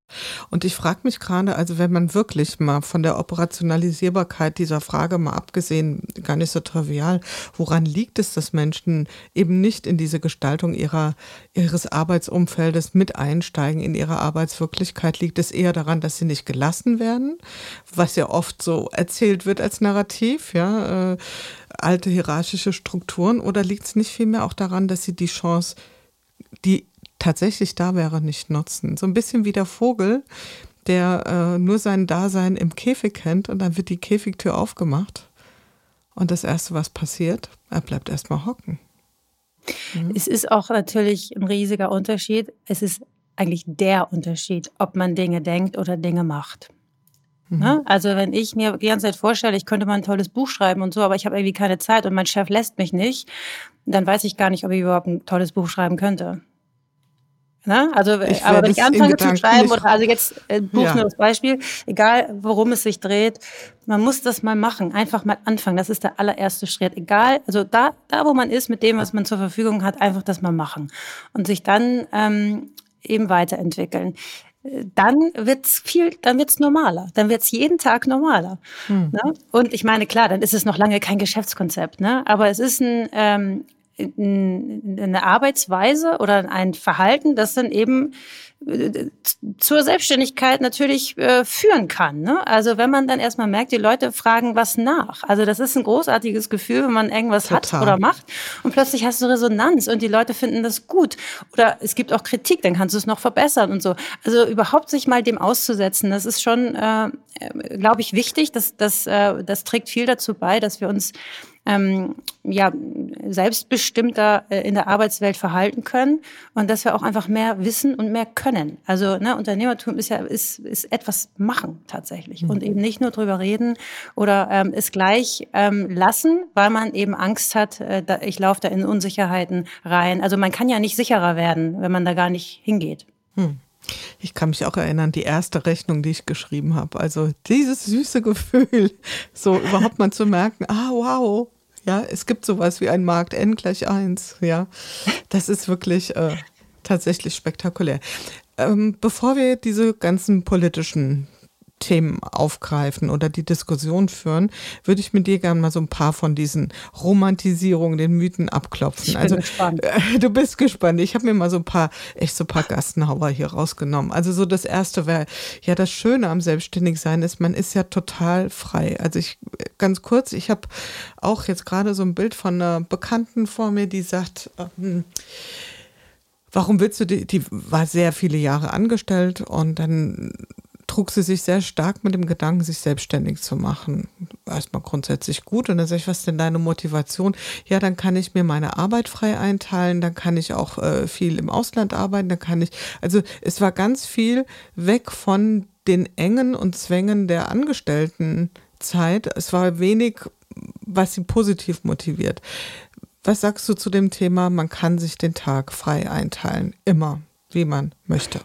Und ich frage mich gerade, also wenn man wirklich mal von der Operationalisierbarkeit dieser Frage mal abgesehen, gar nicht so trivial, woran liegt es, dass Menschen eben nicht in diese Gestaltung ihrer, ihres Arbeitsumfeldes mit einsteigen, in ihre Arbeitswirklichkeit? Liegt es eher daran, dass sie nicht gelassen werden, was ja oft so erzählt wird als Narrativ, ja, äh, alte hierarchische Strukturen, oder liegt es nicht vielmehr auch daran, dass sie die Chance, die tatsächlich da wäre, nicht nutzen? So ein bisschen wie der Vogel, der äh, nur sein Dasein im Käfig kennt und dann wird die Käfigtür aufgemacht und das Erste, was passiert, er bleibt erstmal hocken. Mhm. Es ist auch natürlich ein riesiger Unterschied. Es ist eigentlich der Unterschied, ob man Dinge denkt oder Dinge macht. Mhm. Ne? Also wenn ich mir die ganze Zeit vorstelle, ich könnte mal ein tolles Buch schreiben und so, aber ich habe irgendwie keine Zeit und mein Chef lässt mich nicht, dann weiß ich gar nicht, ob ich überhaupt ein tolles Buch schreiben könnte. Ne? Also, Ich aber wenn ich anfange zu schreiben, nicht, oder also jetzt äh, Buch ja. nur das Beispiel, egal worum es sich dreht, man muss das mal machen, einfach mal anfangen. Das ist der allererste Schritt. Egal, also da, da wo man ist, mit dem, was man zur Verfügung hat, einfach das mal machen und sich dann ähm, eben weiterentwickeln. Dann wird's viel, dann wird's normaler, dann wird's jeden Tag normaler. Hm. Ne? Und ich meine, klar, dann ist es noch lange kein Geschäftskonzept, ne? Aber es ist ein ähm, eine Arbeitsweise oder ein Verhalten, das dann eben zur Selbstständigkeit natürlich äh, führen kann. Ne? Also wenn man dann erstmal merkt, die Leute fragen was nach. Also das ist ein großartiges Gefühl, wenn man irgendwas Total. hat oder macht und plötzlich hast du Resonanz und die Leute finden das gut. Oder es gibt auch Kritik, dann kannst du es noch verbessern und so. Also überhaupt sich mal dem auszusetzen, das ist schon, äh, glaube ich, wichtig. Das, das, äh, das trägt viel dazu bei, dass wir uns Ähm, ja, selbstbestimmter äh, in der Arbeitswelt verhalten können und dass wir auch einfach mehr wissen und mehr können. Also ne, Unternehmertum ist ja ist, ist etwas machen tatsächlich mhm. und eben nicht nur drüber reden oder ähm, es gleich ähm, lassen, weil man eben Angst hat, äh, da, ich laufe da in Unsicherheiten rein. Also man kann ja nicht sicherer werden, wenn man da gar nicht hingeht. Hm. Ich kann mich auch erinnern, die erste Rechnung, die ich geschrieben habe. Also dieses süße Gefühl, so überhaupt mal zu merken, ah wow, ja, es gibt sowas wie ein Markt N gleich eins, ja. Das ist wirklich äh, tatsächlich spektakulär. Ähm, bevor wir diese ganzen politischen Themen aufgreifen oder die Diskussion führen, würde ich mit dir gerne mal so ein paar von diesen Romantisierungen, den Mythen abklopfen. Ich bin also gespannt. Äh, du bist gespannt. Ich habe mir mal so ein paar, echt so ein paar Gassenhauer hier rausgenommen. Also so das erste wäre, ja, das Schöne am Selbstständigsein ist, man ist ja total frei. Also ich, ganz kurz, ich habe auch jetzt gerade so ein Bild von einer Bekannten vor mir, die sagt, ähm, warum willst du, die, die war sehr viele Jahre angestellt und dann trug sie sich sehr stark mit dem Gedanken, sich selbstständig zu machen. Erstmal grundsätzlich gut. Und dann sage ich, was ist denn deine Motivation? Ja, dann kann ich mir meine Arbeit frei einteilen, dann kann ich auch äh, viel im Ausland arbeiten, dann kann ich, also es war ganz viel weg von den Engen und Zwängen der Angestelltenzeit. Es war wenig, was sie positiv motiviert. Was sagst du zu dem Thema, man kann sich den Tag frei einteilen, immer, wie man möchte?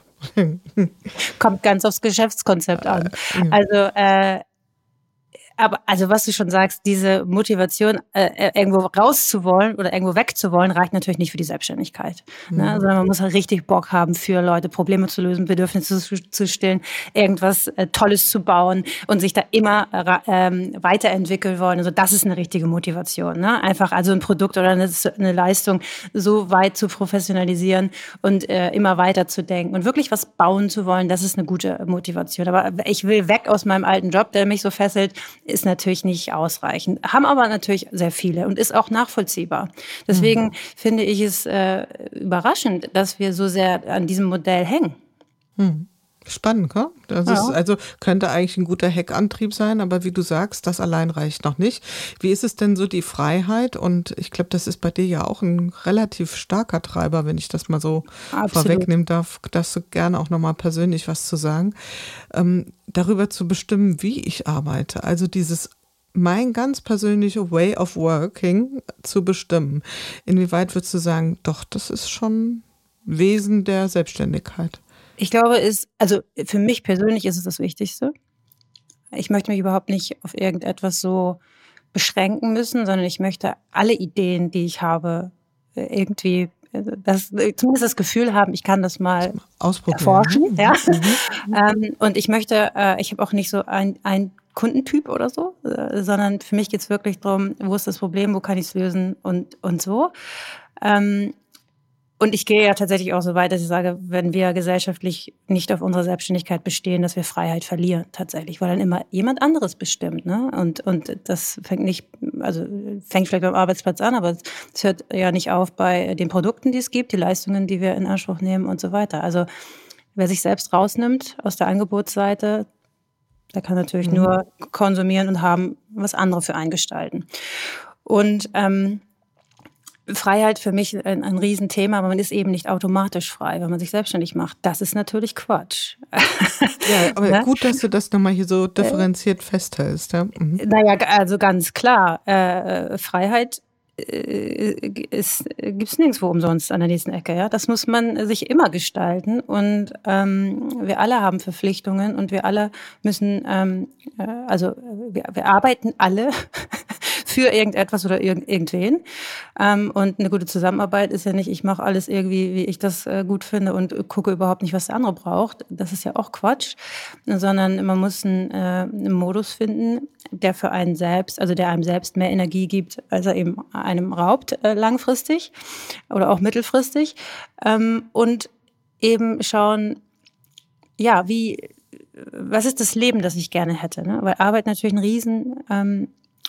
Kommt ganz aufs Geschäftskonzept an. Also, äh, aber also was du schon sagst, diese Motivation, äh, irgendwo rauszuwollen oder irgendwo wegzuwollen, reicht natürlich nicht für die Selbstständigkeit. Mhm. Ne? Sondern man muss halt richtig Bock haben, für Leute Probleme zu lösen, Bedürfnisse zu, zu stillen, irgendwas äh, Tolles zu bauen und sich da immer äh, weiterentwickeln wollen. Also das ist eine richtige Motivation. Ne? Einfach also ein Produkt oder eine, eine Leistung so weit zu professionalisieren und äh, immer weiter zu denken und wirklich was bauen zu wollen, das ist eine gute Motivation. Aber ich will weg aus meinem alten Job, der mich so fesselt, ist natürlich nicht ausreichend. Haben aber natürlich sehr viele und ist auch nachvollziehbar. Deswegen mhm. finde ich es äh, überraschend, dass wir so sehr an diesem Modell hängen. Mhm. Spannend, gell? Das ja. ist, also könnte eigentlich ein guter Heckantrieb sein, aber wie du sagst, das allein reicht noch nicht. Wie ist es denn so die Freiheit? Und ich glaube, das ist bei dir ja auch ein relativ starker Treiber, wenn ich das mal so Absolut. vorwegnehmen darf, dass du gerne auch nochmal persönlich was zu sagen. Ähm, darüber zu bestimmen, wie ich arbeite. Also dieses mein ganz persönliche Way of Working zu bestimmen. Inwieweit würdest du sagen, doch, das ist schon Wesen der Selbstständigkeit? Ich glaube, es, also für mich persönlich ist es das Wichtigste. Ich möchte mich überhaupt nicht auf irgendetwas so beschränken müssen, sondern ich möchte alle Ideen, die ich habe, irgendwie das, zumindest das Gefühl haben, ich kann das mal ausprobieren. erforschen. Ja. Mhm. ähm, und ich möchte, äh, ich habe auch nicht so ein, ein Kundentyp oder so, äh, sondern für mich geht es wirklich darum, wo ist das Problem, wo kann ich es lösen und, und so. Ähm, Und ich gehe ja tatsächlich auch so weit, dass ich sage, wenn wir gesellschaftlich nicht auf unserer Selbstständigkeit bestehen, dass wir Freiheit verlieren tatsächlich, weil dann immer jemand anderes bestimmt, ne? Und und das fängt nicht, also fängt vielleicht beim Arbeitsplatz an, aber es hört ja nicht auf bei den Produkten, die es gibt, die Leistungen, die wir in Anspruch nehmen und so weiter. Also wer sich selbst rausnimmt aus der Angebotsseite, der kann natürlich mhm. nur konsumieren und haben, was andere für einen gestalten. Und ähm, Freiheit für mich ein, ein Riesenthema, aber man ist eben nicht automatisch frei, wenn man sich selbstständig macht. Das ist natürlich Quatsch. Ja, aber ja? Gut, dass du das nochmal hier so differenziert äh, festhältst. Ja? Mhm. Naja, also ganz klar, äh, Freiheit äh, gibt es nirgendwo umsonst an der nächsten Ecke. Ja? Das muss man sich immer gestalten und ähm, wir alle haben Verpflichtungen und wir alle müssen, ähm, äh, also wir, wir arbeiten alle für irgendetwas oder irgend, irgendwen. Ähm, und eine gute Zusammenarbeit ist ja nicht, ich mache alles irgendwie, wie ich das äh, gut finde und gucke überhaupt nicht, was der andere braucht. Das ist ja auch Quatsch. Sondern man muss einen, äh, einen Modus finden, der für einen selbst, also der einem selbst mehr Energie gibt, als er eben einem raubt, äh, langfristig oder auch mittelfristig. Ähm, und eben schauen, ja, wie, was ist das Leben, das ich gerne hätte? Ne? Weil Arbeit natürlich ein riesen ähm,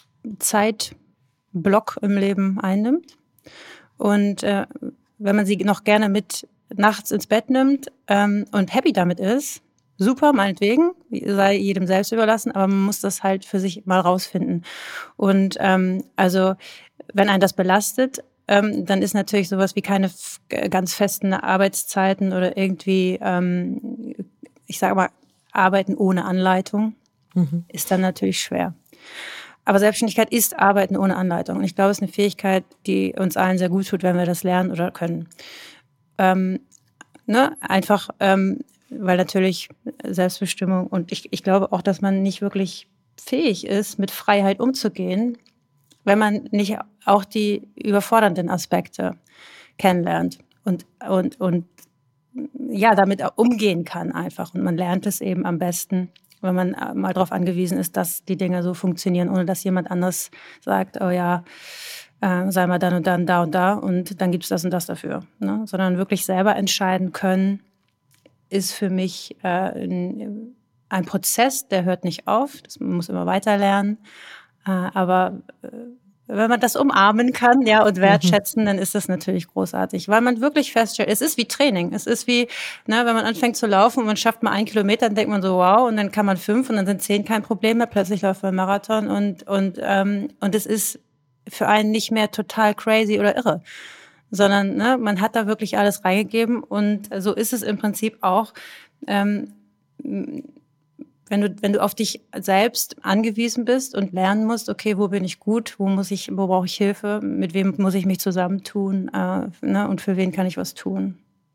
Zeitblock im Leben einnimmt. Und äh, wenn man sie noch gerne mit nachts ins Bett nimmt ähm, und happy damit ist, super, meinetwegen, sei jedem selbst überlassen, aber man muss das halt für sich mal rausfinden. Und ähm, also, wenn einen das belastet, ähm, dann ist natürlich sowas wie keine f- ganz festen Arbeitszeiten oder irgendwie, ähm, ich sage mal, Arbeiten ohne Anleitung, mhm. ist dann natürlich schwer. Aber Selbstständigkeit ist Arbeiten ohne Anleitung. Und ich glaube, es ist eine Fähigkeit, die uns allen sehr gut tut, wenn wir das lernen oder können. Ähm, ne? Einfach, ähm, weil natürlich Selbstbestimmung und ich, ich glaube auch, dass man nicht wirklich fähig ist, mit Freiheit umzugehen, wenn man nicht auch die überfordernden Aspekte kennenlernt und, und, und ja, damit auch umgehen kann einfach. Und man lernt es eben am besten, wenn man mal darauf angewiesen ist, dass die Dinge so funktionieren, ohne dass jemand anders sagt, oh ja, äh, sei mal dann und dann da und da und dann gibt es das und das dafür. Ne? Sondern wirklich selber entscheiden können, ist für mich äh, ein, ein Prozess, der hört nicht auf, das, man muss immer weiter lernen, äh, aber äh, wenn man das umarmen kann, ja, und wertschätzen, mhm. dann ist das natürlich großartig, weil man wirklich feststellt, es ist wie Training, es ist wie, ne, wenn man anfängt zu laufen und man schafft mal einen Kilometer, dann denkt man so, wow, und dann kann man fünf und dann sind zehn kein Problem mehr, plötzlich läuft man einen Marathon und und ähm, und es ist für einen nicht mehr total crazy oder irre, sondern ne, man hat da wirklich alles reingegeben und so ist es im Prinzip auch, ähm, wenn du, wenn du auf dich selbst angewiesen bist und lernen musst, okay, wo bin ich gut, wo muss ich, wo brauche ich Hilfe, mit wem muss ich mich zusammentun, äh, ne, und für wen kann ich was tun.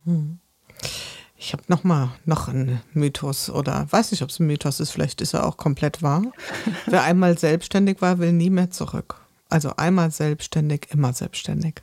Ich habe noch mal noch einen Mythos oder weiß nicht, ob es ein Mythos ist, vielleicht ist er auch komplett wahr. Wer einmal selbstständig war, will nie mehr zurück. Also einmal selbstständig, immer selbstständig.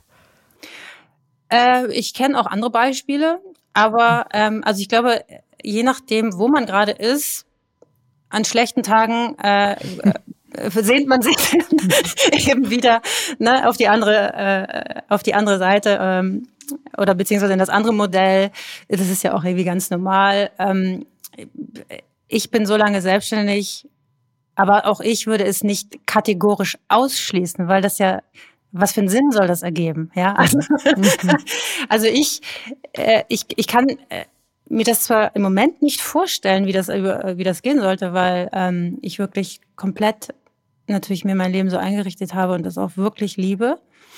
Äh, ich kenne auch andere Beispiele, aber ähm, also ich glaube, je nachdem, wo man gerade ist, an schlechten Tagen äh, äh, sehnt man sich eben wieder ne, auf die andere äh, auf die andere Seite ähm, oder beziehungsweise in das andere Modell. Das ist ja auch irgendwie ganz normal. Ähm, ich bin so lange selbstständig, aber auch ich würde es nicht kategorisch ausschließen, weil das ja, was für einen Sinn soll das ergeben? Ja, also, also ich äh, ich ich kann äh, mir das zwar im Moment nicht vorstellen, wie das wie das gehen sollte, weil ähm, ich wirklich komplett natürlich mir mein Leben so eingerichtet habe und das auch wirklich liebe.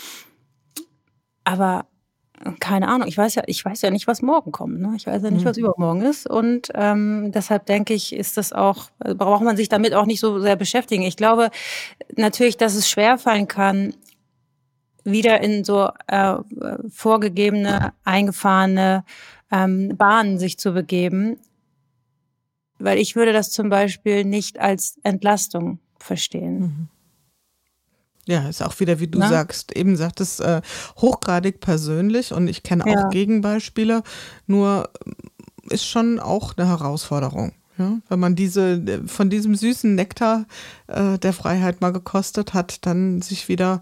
Aber keine Ahnung, ich weiß ja, ich weiß ja nicht, was morgen kommt. Ne? Ich weiß ja nicht, was übermorgen ist. Und ähm, deshalb denke ich, ist das auch, braucht man sich damit auch nicht so sehr beschäftigen. Ich glaube natürlich, dass es schwerfallen kann, wieder in so äh, vorgegebene, eingefahrene ähm, Bahnen sich zu begeben, weil ich würde das zum Beispiel nicht als Entlastung verstehen. Ja, ist auch wieder, wie du Na? sagst, eben sagt es äh, hochgradig persönlich und ich kenne auch Ja. Gegenbeispiele, nur ist schon auch eine Herausforderung. Ja? Wenn man diese von diesem süßen Nektar äh, der Freiheit mal gekostet hat, dann sich wieder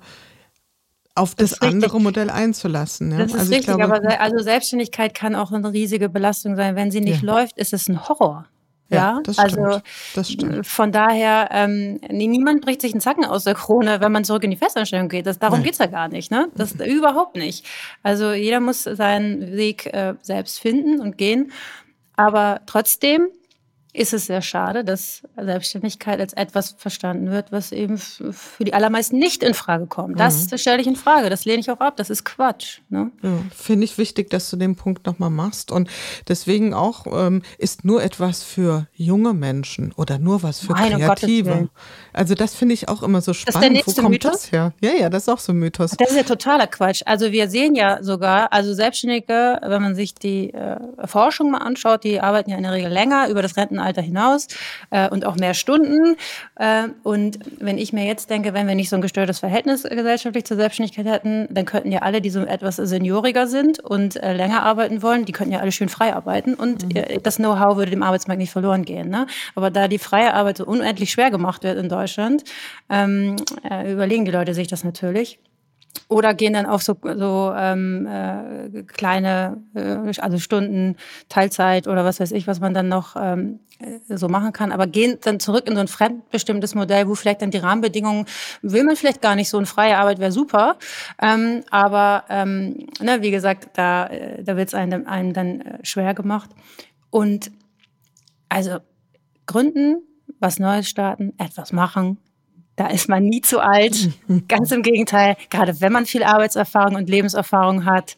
auf das, Das ist richtig. andere Modell einzulassen. Ja? Das ist also ich richtig, glaube, aber se- also Selbstständigkeit kann auch eine riesige Belastung sein. Wenn sie nicht Ja. läuft, ist es ein Horror. ja, Ja, das also stimmt. Das stimmt. von daher, ähm, nie- niemand bricht sich einen Zacken aus der Krone, wenn man zurück in die Festanstellung geht. Das, darum Nein. geht's ja gar nicht, ne? Das überhaupt nicht. Also jeder muss seinen Weg äh, selbst finden und gehen. Aber trotzdem ist es sehr schade, dass Selbstständigkeit als etwas verstanden wird, was eben f- für die allermeisten nicht in Frage kommt. Das stelle ich in Frage, das lehne ich auch ab, das ist Quatsch. Ne? Ja, finde ich wichtig, dass du den Punkt nochmal machst. Und deswegen auch ähm, ist nur etwas für junge Menschen oder nur was für Nein, um Gottes Kreative. Willen. Also das finde ich auch immer so ist der spannend. nächste Wo kommt Mythos? das her? Ja, ja, das ist auch so ein Mythos. Das ist ja totaler Quatsch. Also wir sehen ja sogar, also Selbstständige, wenn man sich die äh, Forschung mal anschaut, die arbeiten ja in der Regel länger über das Rentenalter hinaus äh, und auch mehr Stunden. Äh, und wenn ich mir jetzt denke, wenn wir nicht so ein gestörtes Verhältnis gesellschaftlich zur Selbstständigkeit hätten, dann könnten ja alle, die so etwas senioriger sind und äh, länger arbeiten wollen, die könnten ja alle schön frei arbeiten und mhm. äh, das Know-how würde dem Arbeitsmarkt nicht verloren gehen. Ne? Aber da die freie Arbeit so unendlich schwer gemacht wird in Deutschland, ähm, äh, überlegen die Leute sich das natürlich. Oder gehen dann auf so, so ähm, äh, kleine, äh, also Stunden, Teilzeit oder was weiß ich, was man dann noch ähm, so machen kann. Aber gehen dann zurück in so ein fremdbestimmtes Modell, wo vielleicht dann die Rahmenbedingungen, will man vielleicht gar nicht so, eine freie Arbeit wäre super. Ähm, aber ähm, ne, wie gesagt, da, da wird es einem, einem dann schwer gemacht. Und also gründen, was Neues starten, etwas machen, da ist man nie zu alt. Ganz im Gegenteil, gerade wenn man viel Arbeitserfahrung und Lebenserfahrung hat,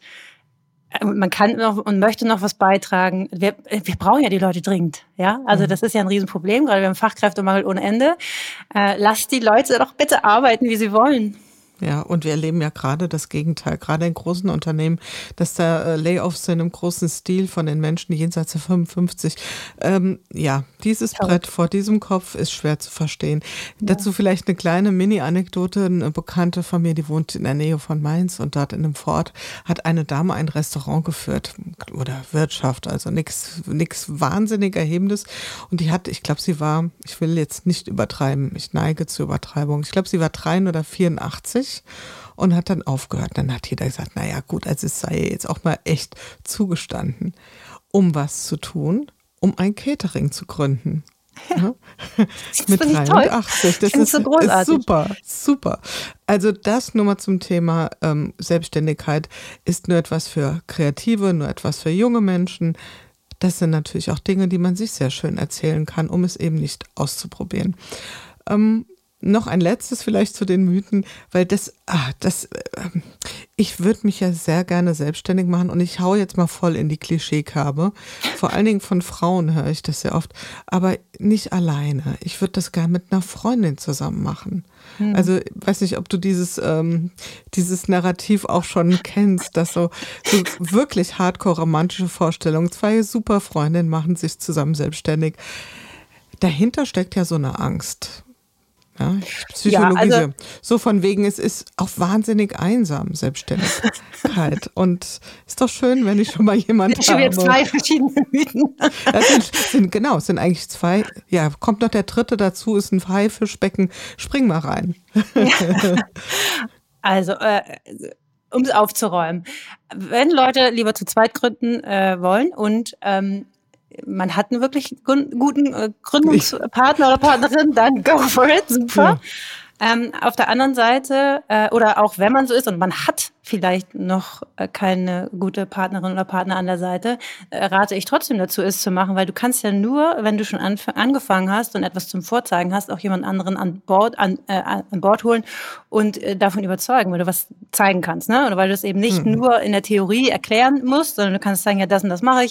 man kann noch und möchte noch was beitragen. Wir, wir brauchen ja die Leute dringend. Ja, also das ist ja ein Riesenproblem. Gerade wir haben Fachkräftemangel ohne Ende. Äh, lasst die Leute doch bitte arbeiten, wie sie wollen. Ja, und wir erleben ja gerade das Gegenteil, gerade in großen Unternehmen, dass da äh, Layoffs sind im großen Stil von den Menschen jenseits der fünfundfünfzig. Ähm, ja, dieses Toll. Brett vor diesem Kopf ist schwer zu verstehen. Ja. Dazu vielleicht eine kleine Mini-Anekdote. Eine Bekannte von mir, die wohnt in der Nähe von Mainz und dort in einem Vorort hat eine Dame ein Restaurant geführt oder Wirtschaft, also nichts nichts wahnsinnig Erhebendes. Und die hat, ich glaube, sie war, ich will jetzt nicht übertreiben, ich neige zur Übertreibung, ich glaube, sie war drei oder vierundachtzig und hat dann aufgehört. Dann hat jeder gesagt, naja gut, also es sei jetzt auch mal echt zugestanden, um was zu tun, um ein Catering zu gründen. Ja? Mit dreiundachtzig. Das ist, so großartig. ist super, super. Also das nur mal zum Thema ähm, Selbstständigkeit ist nur etwas für Kreative, nur etwas für junge Menschen. Das sind natürlich auch Dinge, die man sich sehr schön erzählen kann, um es eben nicht auszuprobieren. Ähm, Noch ein letztes vielleicht zu den Mythen, weil das, ah, das, äh, ich würde mich ja sehr gerne selbstständig machen und ich hau jetzt mal voll in die Klischeekerbe. Vor allen Dingen von Frauen höre ich das sehr oft, aber nicht alleine. Ich würde das gerne mit einer Freundin zusammen machen. Hm. Also, weiß nicht, ob du dieses, ähm, dieses Narrativ auch schon kennst, dass so, so wirklich hardcore romantische Vorstellungen, zwei super Freundinnen machen sich zusammen selbstständig. Dahinter steckt ja so eine Angst. Ja, Psychologie. Ja, also, so von wegen, es ist auch wahnsinnig einsam, Selbstständigkeit. Und ist doch schön, wenn ich schon mal jemand schon habe. Schon zwei verschiedene Mythen. Das sind, sind, genau, es sind eigentlich zwei. Ja, kommt noch der dritte dazu, ist ein Haifischbecken. Spring mal rein. Ja. Also, äh, um es aufzuräumen. Wenn Leute lieber zu zweit gründen äh, wollen und ähm, man hat einen wirklich guten äh, Gründungspartner oder Partnerin, dann go for it, super. Ja. Ähm, auf der anderen Seite, äh, oder auch wenn man so ist und man hat vielleicht noch äh, keine gute Partnerin oder Partner an der Seite, äh, rate ich trotzdem dazu, es zu machen, weil du kannst ja nur, wenn du schon anf- angefangen hast und etwas zum Vorzeigen hast, auch jemand anderen an Bord, an, äh, an Bord holen und äh, davon überzeugen, weil du was zeigen kannst, ne? Oder weil du es eben nicht mhm. nur in der Theorie erklären musst, sondern du kannst sagen, ja, das und das mache ich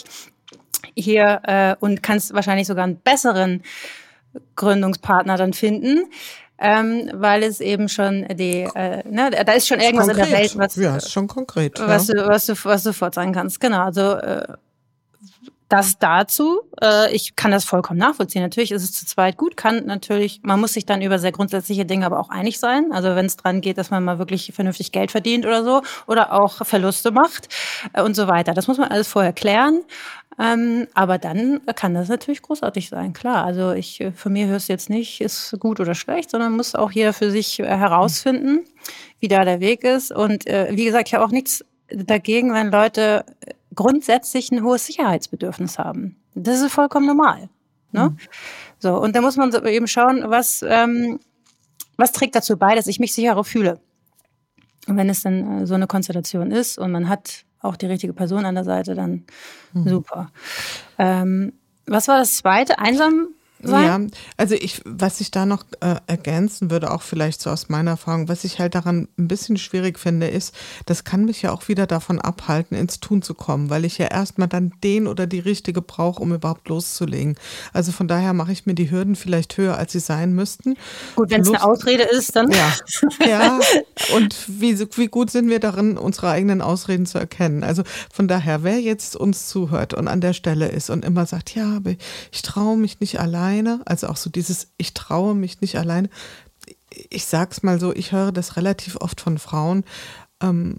hier äh, und kannst wahrscheinlich sogar einen besseren Gründungspartner dann finden, ähm, weil es eben schon die, äh, ne, da ist schon irgendwas konkret in der Welt, was, ja, ist schon konkret, was, ja. du, was, du, was du vorzeigen kannst. Genau, also äh, Das dazu, äh, ich kann das vollkommen nachvollziehen. Natürlich ist es zu zweit gut, kann natürlich, man muss sich dann über sehr grundsätzliche Dinge aber auch einig sein. Also wenn es dran geht, dass man mal wirklich vernünftig Geld verdient oder so oder auch Verluste macht äh, und so weiter. Das muss man alles vorher klären. Ähm, aber dann kann das natürlich großartig sein, klar. Also ich, von mir hörst du jetzt nicht, ist gut oder schlecht, sondern muss auch jeder für sich äh, herausfinden, wie da der Weg ist. Und äh, wie gesagt, ich habe auch nichts dagegen, wenn Leute grundsätzlich ein hohes Sicherheitsbedürfnis haben. Das ist vollkommen normal. Ne? Mhm. So, und da muss man so eben schauen, was, ähm, was trägt dazu bei, dass ich mich sicherer fühle. Und wenn es dann äh, so eine Konstellation ist und man hat auch die richtige Person an der Seite, dann mhm. super. Ähm, was war das zweite? Einsam sein? Ja, also ich, was ich da noch äh, ergänzen würde, auch vielleicht so aus meiner Erfahrung, was ich halt daran ein bisschen schwierig finde, ist, das kann mich ja auch wieder davon abhalten, ins Tun zu kommen, weil ich ja erstmal dann den oder die richtige brauche, um überhaupt loszulegen. Also von daher mache ich mir die Hürden vielleicht höher, als sie sein müssten. Gut, wenn es eine Ausrede ist, dann... Ja, ja. Und wie, wie gut sind wir darin, unsere eigenen Ausreden zu erkennen? Also von daher, wer jetzt uns zuhört und an der Stelle ist und immer sagt, ja, aber ich traue mich nicht allein, also auch so dieses, ich traue mich nicht alleine. Ich sag's mal so, ich höre das relativ oft von Frauen. Ähm,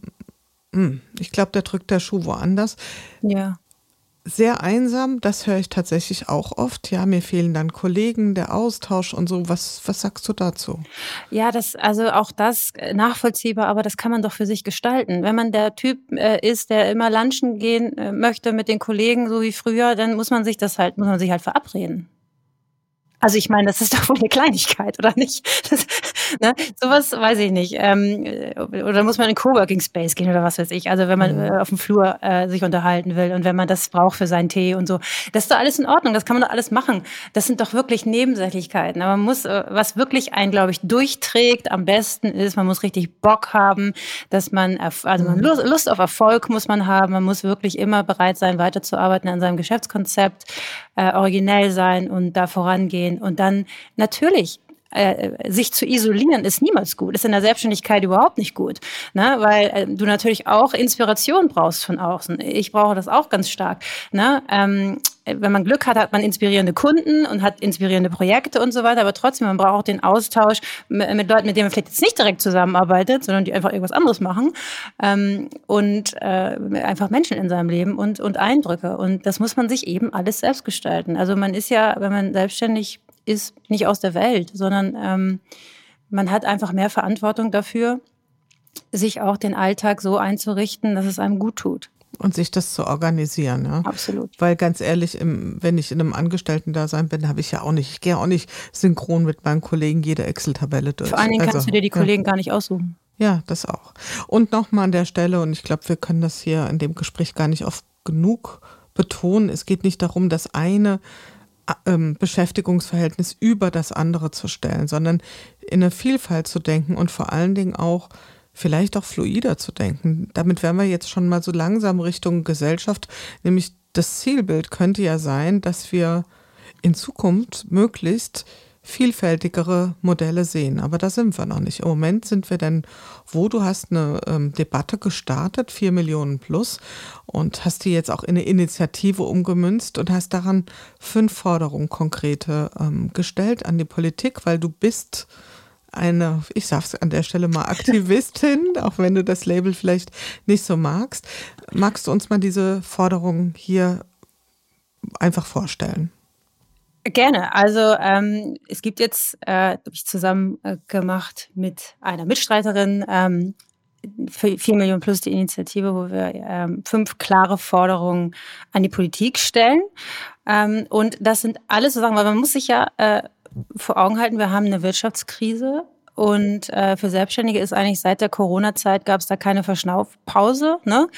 ich glaube, da drückt der Schuh woanders. Ja. Sehr einsam, das höre ich tatsächlich auch oft. Ja, mir fehlen dann Kollegen, der Austausch und so. Was, was sagst du dazu? Ja, das, also auch das nachvollziehbar, aber das kann man doch für sich gestalten. Wenn man der Typ äh, ist, der immer lunchen gehen äh, möchte mit den Kollegen, so wie früher, dann muss man sich das halt, muss man sich halt verabreden. Also ich meine, das ist doch wohl eine Kleinigkeit, oder nicht? Das, ne? Sowas weiß ich nicht. Ähm, oder muss man in den Coworking Space gehen oder was weiß ich. Also wenn man mhm. äh, auf dem Flur äh, sich unterhalten will und wenn man das braucht für seinen Tee und so. Das ist doch alles in Ordnung, das kann man doch alles machen. Das sind doch wirklich Nebensächlichkeiten. Aber man muss, äh, was wirklich einen, glaube ich, durchträgt, am besten ist, man muss richtig Bock haben, dass man, also man Lust, Lust auf Erfolg muss man haben. Man muss wirklich immer bereit sein, weiterzuarbeiten an seinem Geschäftskonzept, äh, originell sein und da vorangehen. Und dann natürlich äh, sich zu isolieren ist niemals gut, ist in der Selbstständigkeit überhaupt nicht gut, ne? Weil äh, du natürlich auch Inspiration brauchst von außen. Ich brauche das auch ganz stark. Ne? Ähm, wenn man Glück hat, hat man inspirierende Kunden und hat inspirierende Projekte und so weiter, aber trotzdem, man braucht auch den Austausch mit, mit Leuten, mit denen man vielleicht jetzt nicht direkt zusammenarbeitet, sondern die einfach irgendwas anderes machen ähm, und äh, einfach Menschen in seinem Leben und, und Eindrücke. Und das muss man sich eben alles selbst gestalten. Also man ist ja, wenn man selbstständig ist, nicht aus der Welt, sondern ähm, man hat einfach mehr Verantwortung dafür, sich auch den Alltag so einzurichten, dass es einem gut tut. Und sich das zu organisieren. Ja? Absolut. Weil ganz ehrlich, im, wenn ich in einem Angestellten-Dasein bin, habe ich ja auch nicht, ich gehe auch nicht synchron mit meinen Kollegen jede Excel-Tabelle durch. Vor allen Dingen also, kannst du dir die Kollegen ja. gar nicht aussuchen. Ja, das auch. Und nochmal an der Stelle, und ich glaube, wir können das hier in dem Gespräch gar nicht oft genug betonen, es geht nicht darum, das eine ähm, Beschäftigungsverhältnis über das andere zu stellen, sondern in eine Vielfalt zu denken und vor allen Dingen auch vielleicht auch fluider zu denken. Damit wären wir jetzt schon mal so langsam Richtung Gesellschaft, nämlich das Zielbild könnte ja sein, dass wir in Zukunft möglichst vielfältigere Modelle sehen. Aber da sind wir noch nicht. Im Moment sind wir denn, wo du hast eine ähm, Debatte gestartet, vier Millionen plus, und hast die jetzt auch in eine Initiative umgemünzt und hast daran fünf Forderungen konkrete ähm, gestellt an die Politik, weil du bist eine, ich sag's an der Stelle mal, Aktivistin, auch wenn du das Label vielleicht nicht so magst. Magst du uns mal diese Forderungen hier einfach vorstellen? Gerne. Also ähm, es gibt jetzt, äh, habe ich zusammen äh, gemacht mit einer Mitstreiterin, ähm, für vier Millionen plus die Initiative, wo wir ähm, fünf klare Forderungen an die Politik stellen. Ähm, und das sind alles so Sachen, weil man muss sich ja äh, vor Augen halten, wir haben eine Wirtschaftskrise und äh, für Selbstständige ist eigentlich seit der Corona-Zeit gab es da keine Verschnaufpause. Ne?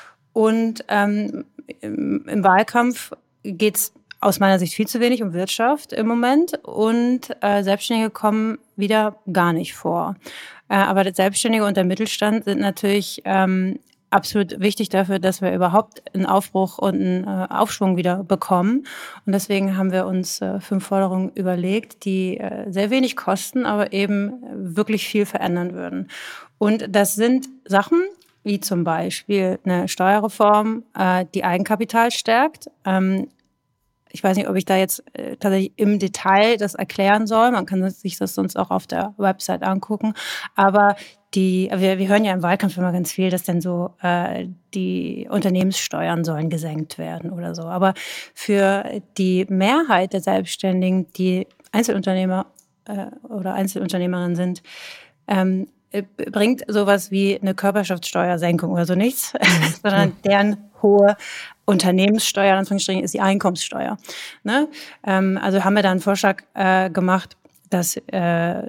Und ähm, im, im Wahlkampf geht's aus meiner Sicht viel zu wenig um Wirtschaft im Moment und äh, Selbstständige kommen wieder gar nicht vor. Äh, aber der Selbstständige und der Mittelstand sind natürlich ähm, absolut wichtig dafür, dass wir überhaupt einen Aufbruch und einen äh, Aufschwung wieder bekommen. Und deswegen haben wir uns äh, fünf Forderungen überlegt, die äh, sehr wenig kosten, aber eben wirklich viel verändern würden. Und das sind Sachen, wie zum Beispiel eine Steuerreform, äh, die Eigenkapital stärkt. Ähm, ich weiß nicht, ob ich da jetzt äh, tatsächlich im Detail das erklären soll. Man kann sich das sonst auch auf der Website angucken. Aber die, wir, wir hören ja im Wahlkampf immer ganz viel, dass dann so äh, die Unternehmenssteuern sollen gesenkt werden oder so. Aber für die Mehrheit der Selbstständigen, die Einzelunternehmer äh, oder Einzelunternehmerinnen sind, ähm, bringt sowas wie eine Körperschaftssteuersenkung oder so nichts, mhm. sondern deren hohe Unternehmenssteuer, in Anführungsstrichen, ist die Einkommenssteuer. Ne? Ähm, also haben wir da einen Vorschlag äh, gemacht, dass äh,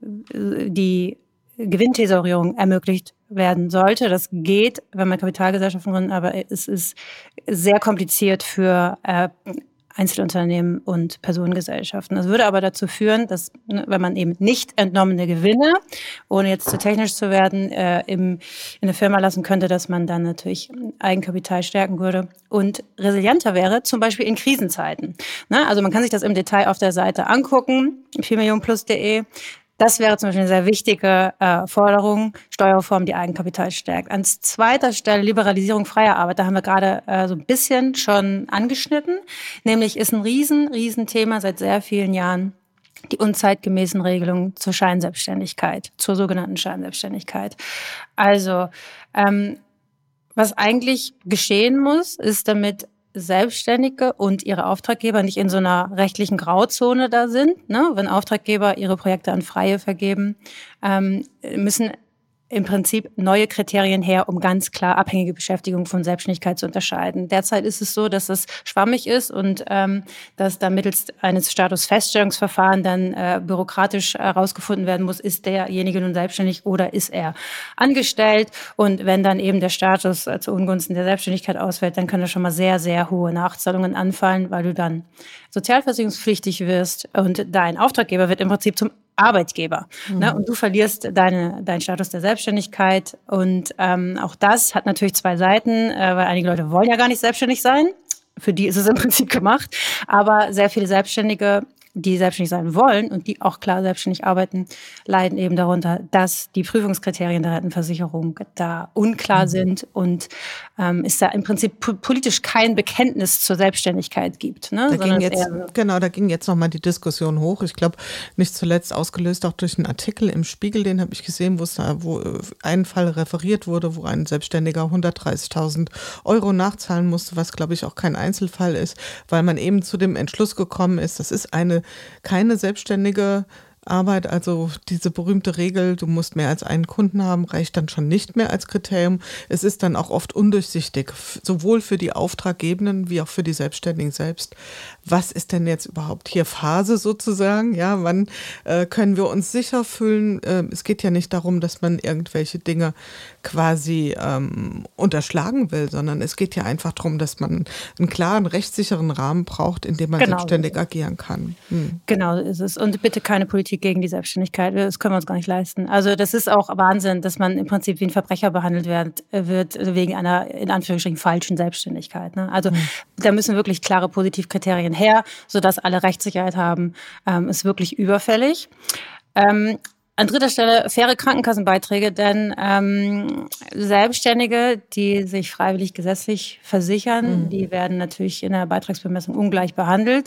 die Gewinntesorierung ermöglicht werden sollte. Das geht, wenn man Kapitalgesellschaften gründet, aber es ist sehr kompliziert für äh, Einzelunternehmen und Personengesellschaften. Das würde aber dazu führen, dass, wenn man eben nicht entnommene Gewinne, ohne jetzt zu technisch zu werden, äh, im, in der Firma lassen könnte, dass man dann natürlich Eigenkapital stärken würde und resilienter wäre, zum Beispiel in Krisenzeiten. Ne? Also man kann sich das im Detail auf der Seite angucken, vier millionen plus punkt de. Das wäre zum Beispiel eine sehr wichtige äh, Forderung, Steuerreform, die Eigenkapital stärkt. An zweiter Stelle Liberalisierung freier Arbeit. Da haben wir gerade äh, so ein bisschen schon angeschnitten. Nämlich ist ein riesen, riesen Thema seit sehr vielen Jahren die unzeitgemäßen Regelungen zur Scheinselbstständigkeit, zur sogenannten Scheinselbstständigkeit. Also ähm, was eigentlich geschehen muss, ist, damit Selbstständige und ihre Auftraggeber nicht in so einer rechtlichen Grauzone da sind. Ne? Wenn Auftraggeber ihre Projekte an Freie vergeben, ähm, müssen im Prinzip neue Kriterien her, um ganz klar abhängige Beschäftigung von Selbstständigkeit zu unterscheiden. Derzeit ist es so, dass es schwammig ist und ähm, dass da mittels eines Statusfeststellungsverfahrens dann äh, bürokratisch herausgefunden werden muss, ist derjenige nun selbstständig oder ist er angestellt. Und wenn dann eben der Status äh, zu Ungunsten der Selbstständigkeit ausfällt, dann können da schon mal sehr, sehr hohe Nachzahlungen anfallen, weil du dann sozialversicherungspflichtig wirst und dein Auftraggeber wird im Prinzip zum Arbeitgeber. Mhm. Ne? Und du verlierst deine, deinen Status der Selbstständigkeit. Und ähm, auch das hat natürlich zwei Seiten, äh, weil einige Leute wollen ja gar nicht selbstständig sein. Für die ist es im Prinzip gemacht. Aber sehr viele Selbstständige, die selbstständig sein wollen und die auch klar selbstständig arbeiten, leiden eben darunter, dass die Prüfungskriterien der Rentenversicherung da unklar mhm. sind und ähm, es da im Prinzip p- politisch kein Bekenntnis zur Selbstständigkeit gibt. Ne? Da ging jetzt, genau, da ging jetzt nochmal die Diskussion hoch. Ich glaube, nicht zuletzt ausgelöst auch durch einen Artikel im Spiegel, den habe ich gesehen, wo es da, wo ein Fall referiert wurde, wo ein Selbstständiger hundertdreißigtausend Euro nachzahlen musste, was, glaube ich, auch kein Einzelfall ist, weil man eben zu dem Entschluss gekommen ist, das ist eine keine selbstständige Arbeit, also diese berühmte Regel, du musst mehr als einen Kunden haben, reicht dann schon nicht mehr als Kriterium. Es ist dann auch oft undurchsichtig, sowohl für die Auftraggebenden wie auch für die Selbstständigen selbst. Was ist denn jetzt überhaupt hier Phase sozusagen? Ja, wann äh, können wir uns sicher fühlen? Äh, es geht ja nicht darum, dass man irgendwelche Dinge quasi ähm, unterschlagen will, sondern es geht ja einfach darum, dass man einen klaren, rechtssicheren Rahmen braucht, in dem man genau selbstständig agieren kann. Hm. Genau ist es. Und bitte keine Politik gegen die Selbstständigkeit. Das können wir uns gar nicht leisten. Also das ist auch Wahnsinn, dass man im Prinzip wie ein Verbrecher behandelt wird, wird wegen einer in Anführungsstrichen falschen Selbstständigkeit. Ne? Also mhm. da müssen wirklich klare Positivkriterien her, sodass alle Rechtssicherheit haben. Ähm, ist wirklich überfällig. Ähm, An dritter Stelle faire Krankenkassenbeiträge, denn ähm, Selbstständige, die sich freiwillig gesetzlich versichern, mhm. die werden natürlich in der Beitragsbemessung ungleich behandelt.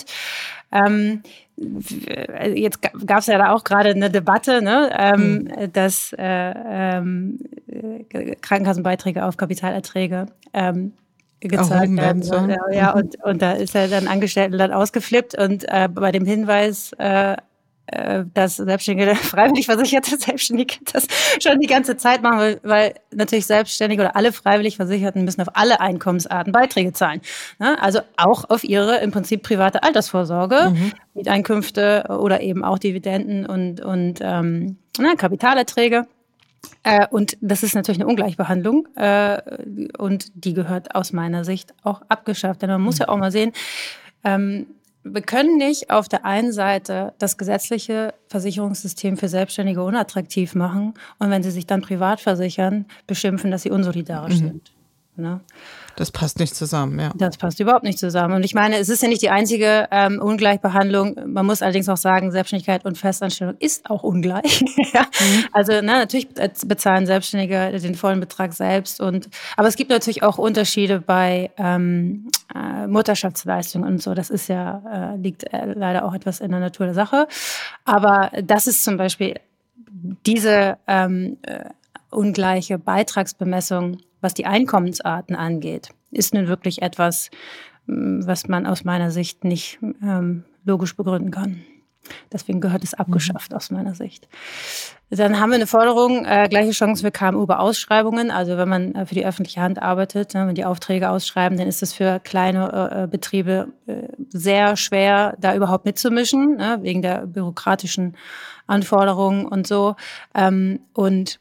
Ähm, jetzt gab es ja da auch gerade eine Debatte, ne, ähm, mhm. dass äh, ähm, Krankenkassenbeiträge auf Kapitalerträge ähm, gezahlt werden sollen. Ja, ja, und, und da ist er dann Angestelltenland ausgeflippt und äh, bei dem Hinweis, äh, dass Selbstständige, freiwillig versicherte Selbstständige das schon die ganze Zeit machen, weil, weil natürlich Selbstständige oder alle freiwillig Versicherten müssen auf alle Einkommensarten Beiträge zahlen. Ne? Also auch auf ihre im Prinzip private Altersvorsorge, mhm. Mieteinkünfte oder eben auch Dividenden und, und ähm, na, Kapitalerträge. Äh, und das ist natürlich eine Ungleichbehandlung äh, und die gehört aus meiner Sicht auch abgeschafft. Denn man muss mhm. ja auch mal sehen, ähm, wir können nicht auf der einen Seite das gesetzliche Versicherungssystem für Selbstständige unattraktiv machen und wenn sie sich dann privat versichern, beschimpfen, dass sie unsolidarisch mhm. sind. Ne? Das passt nicht zusammen, ja. Das passt überhaupt nicht zusammen. Und ich meine, es ist ja nicht die einzige ähm, Ungleichbehandlung. Man muss allerdings auch sagen, Selbstständigkeit und Festanstellung ist auch ungleich. ja. mhm. Also na, natürlich bezahlen Selbstständige den vollen Betrag selbst. Und aber es gibt natürlich auch Unterschiede bei ähm, äh, Mutterschaftsleistungen und so. Das ist ja äh, liegt äh, leider auch etwas in der Natur der Sache. Aber das ist zum Beispiel diese ähm, äh, ungleiche Beitragsbemessung, was die Einkommensarten angeht, ist nun wirklich etwas, was man aus meiner Sicht nicht ähm, logisch begründen kann. Deswegen gehört es abgeschafft mhm. aus meiner Sicht. Dann haben wir eine Forderung, äh, gleiche Chancen für K M U bei Ausschreibungen. Also wenn man äh, für die öffentliche Hand arbeitet, ne, wenn die Aufträge ausschreiben, dann ist es für kleine äh, Betriebe äh, sehr schwer, da überhaupt mitzumischen, ne, wegen der bürokratischen Anforderungen und so. Ähm, und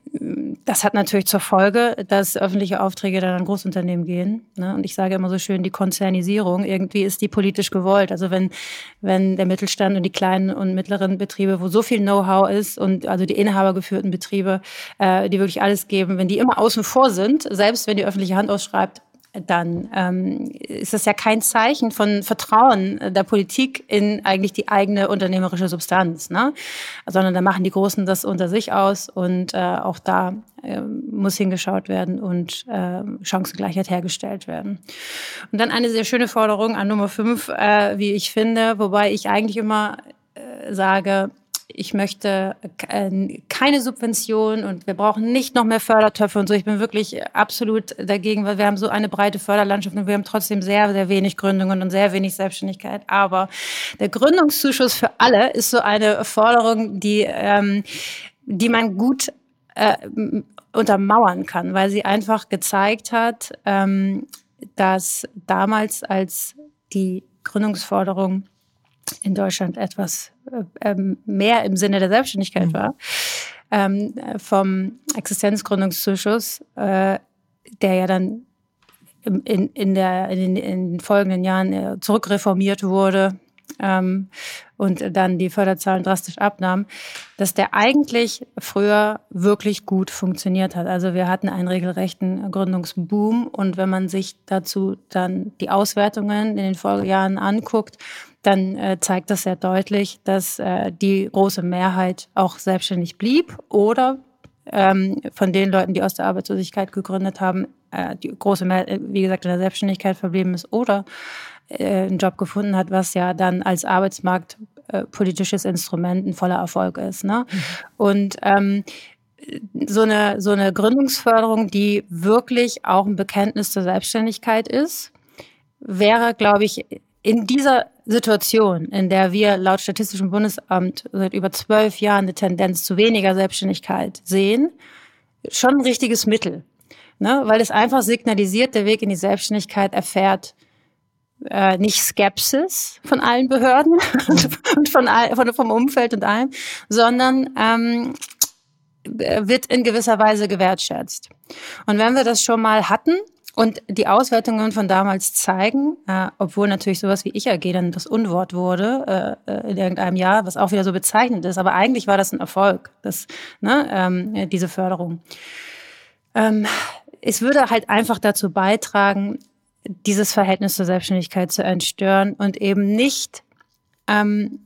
das hat natürlich zur Folge, dass öffentliche Aufträge dann an Großunternehmen gehen. Ne? Und ich sage immer so schön, die Konzernisierung, irgendwie ist die politisch gewollt. Also wenn, wenn der Mittelstand und die kleinen und mittleren Betriebe, wo so viel Know-how ist und also die inhabergeführten Betriebe, äh, die wirklich alles geben, wenn die immer außen vor sind, selbst wenn die öffentliche Hand ausschreibt, dann ähm, ist das ja kein Zeichen von Vertrauen der Politik in eigentlich die eigene unternehmerische Substanz, ne? Sondern da machen die Großen das unter sich aus und äh, auch da äh, muss hingeschaut werden und äh, Chancengleichheit hergestellt werden. Und dann eine sehr schöne Forderung an Nummer fünf, äh, wie ich finde, wobei ich eigentlich immer äh, sage, ich möchte keine Subvention und wir brauchen nicht noch mehr Fördertöpfe und so. Ich bin wirklich absolut dagegen, weil wir haben so eine breite Förderlandschaft und wir haben trotzdem sehr, sehr wenig Gründungen und sehr wenig Selbstständigkeit. Aber der Gründungszuschuss für alle ist so eine Forderung, die, ähm, die man gut äh, untermauern kann, weil sie einfach gezeigt hat, ähm, dass damals, als die Gründungsforderung in Deutschland etwas ähm, mehr im Sinne der Selbstständigkeit mhm. war, ähm, vom Existenzgründungszuschuss, äh, der ja dann in, in, der, in, den, in den folgenden Jahren äh, zurückreformiert wurde ähm, und dann die Förderzahlen drastisch abnahmen, dass der eigentlich früher wirklich gut funktioniert hat. Also wir hatten einen regelrechten Gründungsboom und wenn man sich dazu dann die Auswertungen in den Folgejahren anguckt, dann äh, zeigt das sehr deutlich, dass äh, die große Mehrheit auch selbstständig blieb oder ähm, von den Leuten, die aus der Arbeitslosigkeit gegründet haben, äh, die große Mehrheit, wie gesagt, in der Selbstständigkeit verblieben ist oder äh, einen Job gefunden hat, was ja dann als arbeitsmarktpolitisches äh, Instrument ein voller Erfolg ist. Ne? Mhm. Und ähm, so eine, so eine Gründungsförderung, die wirklich auch ein Bekenntnis zur Selbstständigkeit ist, wäre, glaube ich, in dieser Situation, in der wir laut Statistischem Bundesamt seit über zwölf Jahren eine Tendenz zu weniger Selbstständigkeit sehen, schon ein richtiges Mittel. Ne? Weil es einfach signalisiert, der Weg in die Selbstständigkeit erfährt äh, nicht Skepsis von allen Behörden und von, von, vom Umfeld und allem, sondern ähm, wird in gewisser Weise gewertschätzt. Und wenn wir das schon mal hatten, und die Auswertungen von damals zeigen, äh, obwohl natürlich sowas wie Ich A G dann das Unwort wurde äh, in irgendeinem Jahr, was auch wieder so bezeichnend ist, aber eigentlich war das ein Erfolg, das, ne, ähm, diese Förderung. Ähm, es würde halt einfach dazu beitragen, dieses Verhältnis zur Selbstständigkeit zu entstören und eben nicht, ähm,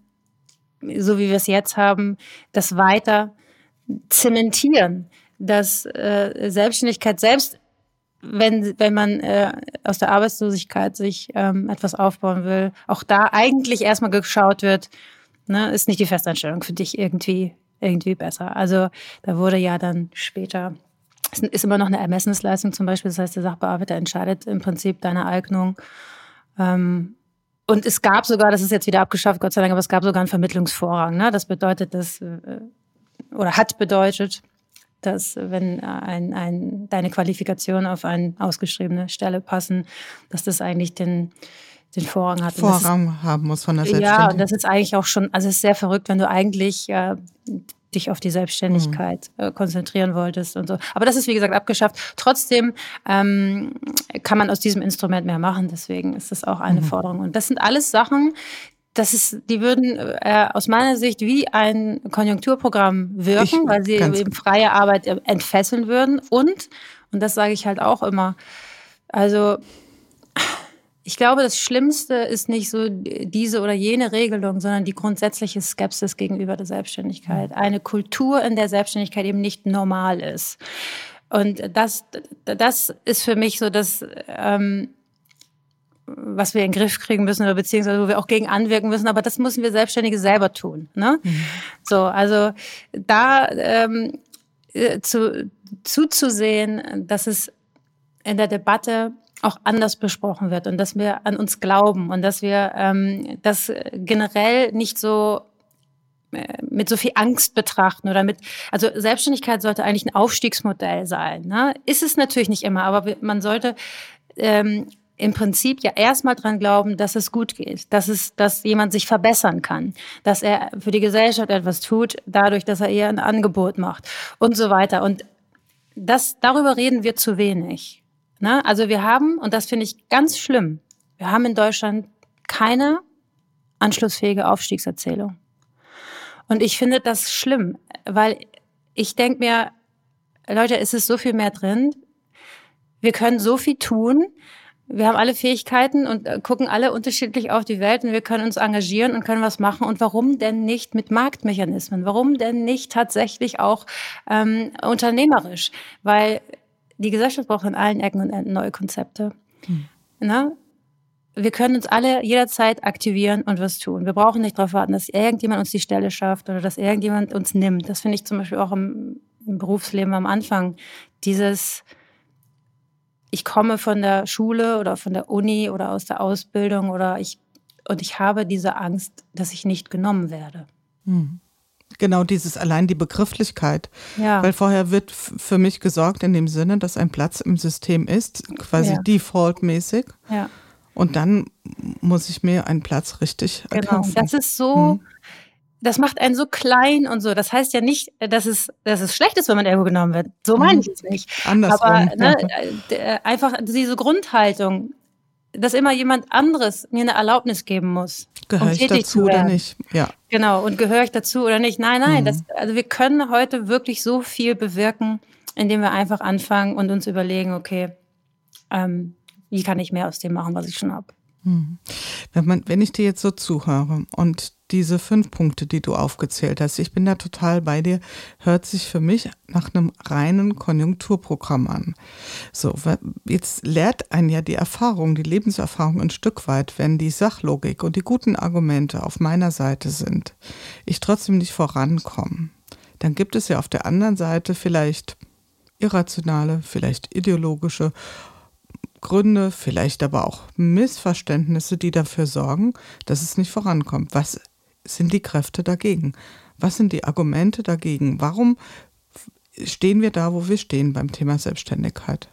so wie wir es jetzt haben, das weiter zementieren, dass äh, Selbstständigkeit selbst Wenn, wenn man äh, aus der Arbeitslosigkeit sich ähm, etwas aufbauen will, auch da eigentlich erstmal geschaut wird, ne, ist nicht die Festanstellung für dich irgendwie, irgendwie besser. Also da wurde ja dann später, es ist immer noch eine Ermessensleistung zum Beispiel, das heißt, der Sachbearbeiter entscheidet im Prinzip deine Eignung. Ähm, und es gab sogar, das ist jetzt wieder abgeschafft, Gott sei Dank, aber es gab sogar einen Vermittlungsvorrang. Ne? Das bedeutet, dass, äh, oder hat bedeutet, dass wenn ein, ein, deine Qualifikationen auf eine ausgeschriebene Stelle passen, dass das eigentlich den, den Vorrang hat. Vorrang ist, haben muss von der Selbstständigkeit. Ja, und das ist eigentlich auch schon, also es ist sehr verrückt, wenn du eigentlich äh, dich auf die Selbstständigkeit mhm. äh, konzentrieren wolltest und so. Aber das ist, wie gesagt, abgeschafft. Trotzdem ähm, kann man aus diesem Instrument mehr machen, deswegen ist das auch eine mhm. Forderung. Und das sind alles Sachen, das ist, die würden äh, aus meiner Sicht wie ein Konjunkturprogramm wirken, ich, weil sie eben freie Arbeit entfesseln würden. Und, und das sage ich halt auch immer, also ich glaube, das Schlimmste ist nicht so diese oder jene Regelung, sondern die grundsätzliche Skepsis gegenüber der Selbstständigkeit. Eine Kultur, in der Selbstständigkeit eben nicht normal ist. Und das, das ist für mich so das, ähm, was wir in den Griff kriegen müssen oder beziehungsweise wo wir auch gegen anwirken müssen. Aber das müssen wir Selbstständige selber tun. Ne? Mhm. So, also da ähm, zu, zuzusehen, dass es in der Debatte auch anders besprochen wird und dass wir an uns glauben und dass wir ähm, das generell nicht so äh, mit so viel Angst betrachten oder mit, also Selbstständigkeit sollte eigentlich ein Aufstiegsmodell sein. Ne? Ist es natürlich nicht immer, aber man sollte ähm, im Prinzip ja erstmal dran glauben, dass es gut geht, dass es, dass jemand sich verbessern kann, dass er für die Gesellschaft etwas tut, dadurch, dass er eher ein Angebot macht und so weiter. Und das, darüber reden wir zu wenig. Ne? Also wir haben, und das finde ich ganz schlimm, wir haben in Deutschland keine anschlussfähige Aufstiegserzählung. Und ich finde das schlimm, weil ich denke mir, Leute, es ist so viel mehr drin. Wir können so viel tun. Wir haben alle Fähigkeiten und gucken alle unterschiedlich auf die Welt und wir können uns engagieren und können was machen. Und warum denn nicht mit Marktmechanismen? Warum denn nicht tatsächlich auch ähm, unternehmerisch? Weil die Gesellschaft braucht an allen Ecken und Enden neue Konzepte. Hm. Na? Wir können uns alle jederzeit aktivieren und was tun. Wir brauchen nicht darauf warten, dass irgendjemand uns die Stelle schafft oder dass irgendjemand uns nimmt. Das finde ich zum Beispiel auch im, im Berufsleben am Anfang. Dieses, ich komme von der Schule oder von der Uni oder aus der Ausbildung oder ich, und ich habe diese Angst, dass ich nicht genommen werde. Hm. Genau, dieses allein die Begrifflichkeit. Ja. Weil vorher wird f- für mich gesorgt in dem Sinne, dass ein Platz im System ist, quasi ja. defaultmäßig. Ja. Und dann muss ich mir einen Platz richtig erkämpfen. Genau, das ist so, hm. das macht einen so klein und so. Das heißt ja nicht, dass es, dass es schlecht ist, wenn man irgendwo genommen wird. So meine ich es nicht. Andersrum. Aber ne, ja. einfach diese Grundhaltung, dass immer jemand anderes mir eine Erlaubnis geben muss. Gehöre ich dazu oder nicht? Ja. Genau, und gehöre ich dazu oder nicht? Nein, nein. Mhm. Das, also wir können heute wirklich so viel bewirken, indem wir einfach anfangen und uns überlegen, okay, ähm, wie kann ich mehr aus dem machen, was ich schon habe. Mhm. Wenn man, wenn ich dir jetzt so zuhöre und diese fünf Punkte, die du aufgezählt hast, ich bin da total bei dir, hört sich für mich nach einem reinen Konjunkturprogramm an. So, jetzt lehrt einen ja die Erfahrung, die Lebenserfahrung ein Stück weit, wenn die Sachlogik und die guten Argumente auf meiner Seite sind, ich trotzdem nicht vorankomme, dann gibt es ja auf der anderen Seite vielleicht irrationale, vielleicht ideologische Gründe, vielleicht aber auch Missverständnisse, die dafür sorgen, dass es nicht vorankommt. Was sind die Kräfte dagegen? Was sind die Argumente dagegen? Warum stehen wir da, wo wir stehen beim Thema Selbstständigkeit?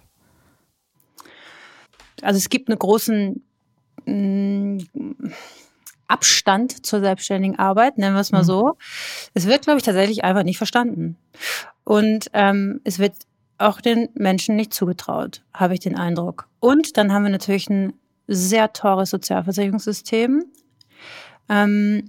Also es gibt einen großen mh, Abstand zur selbstständigen Arbeit, nennen wir es mal mhm. so. Es wird, glaube ich, tatsächlich einfach nicht verstanden. Und ähm, es wird auch den Menschen nicht zugetraut, habe ich den Eindruck. Und dann haben wir natürlich ein sehr teures Sozialversicherungssystem. Ähm,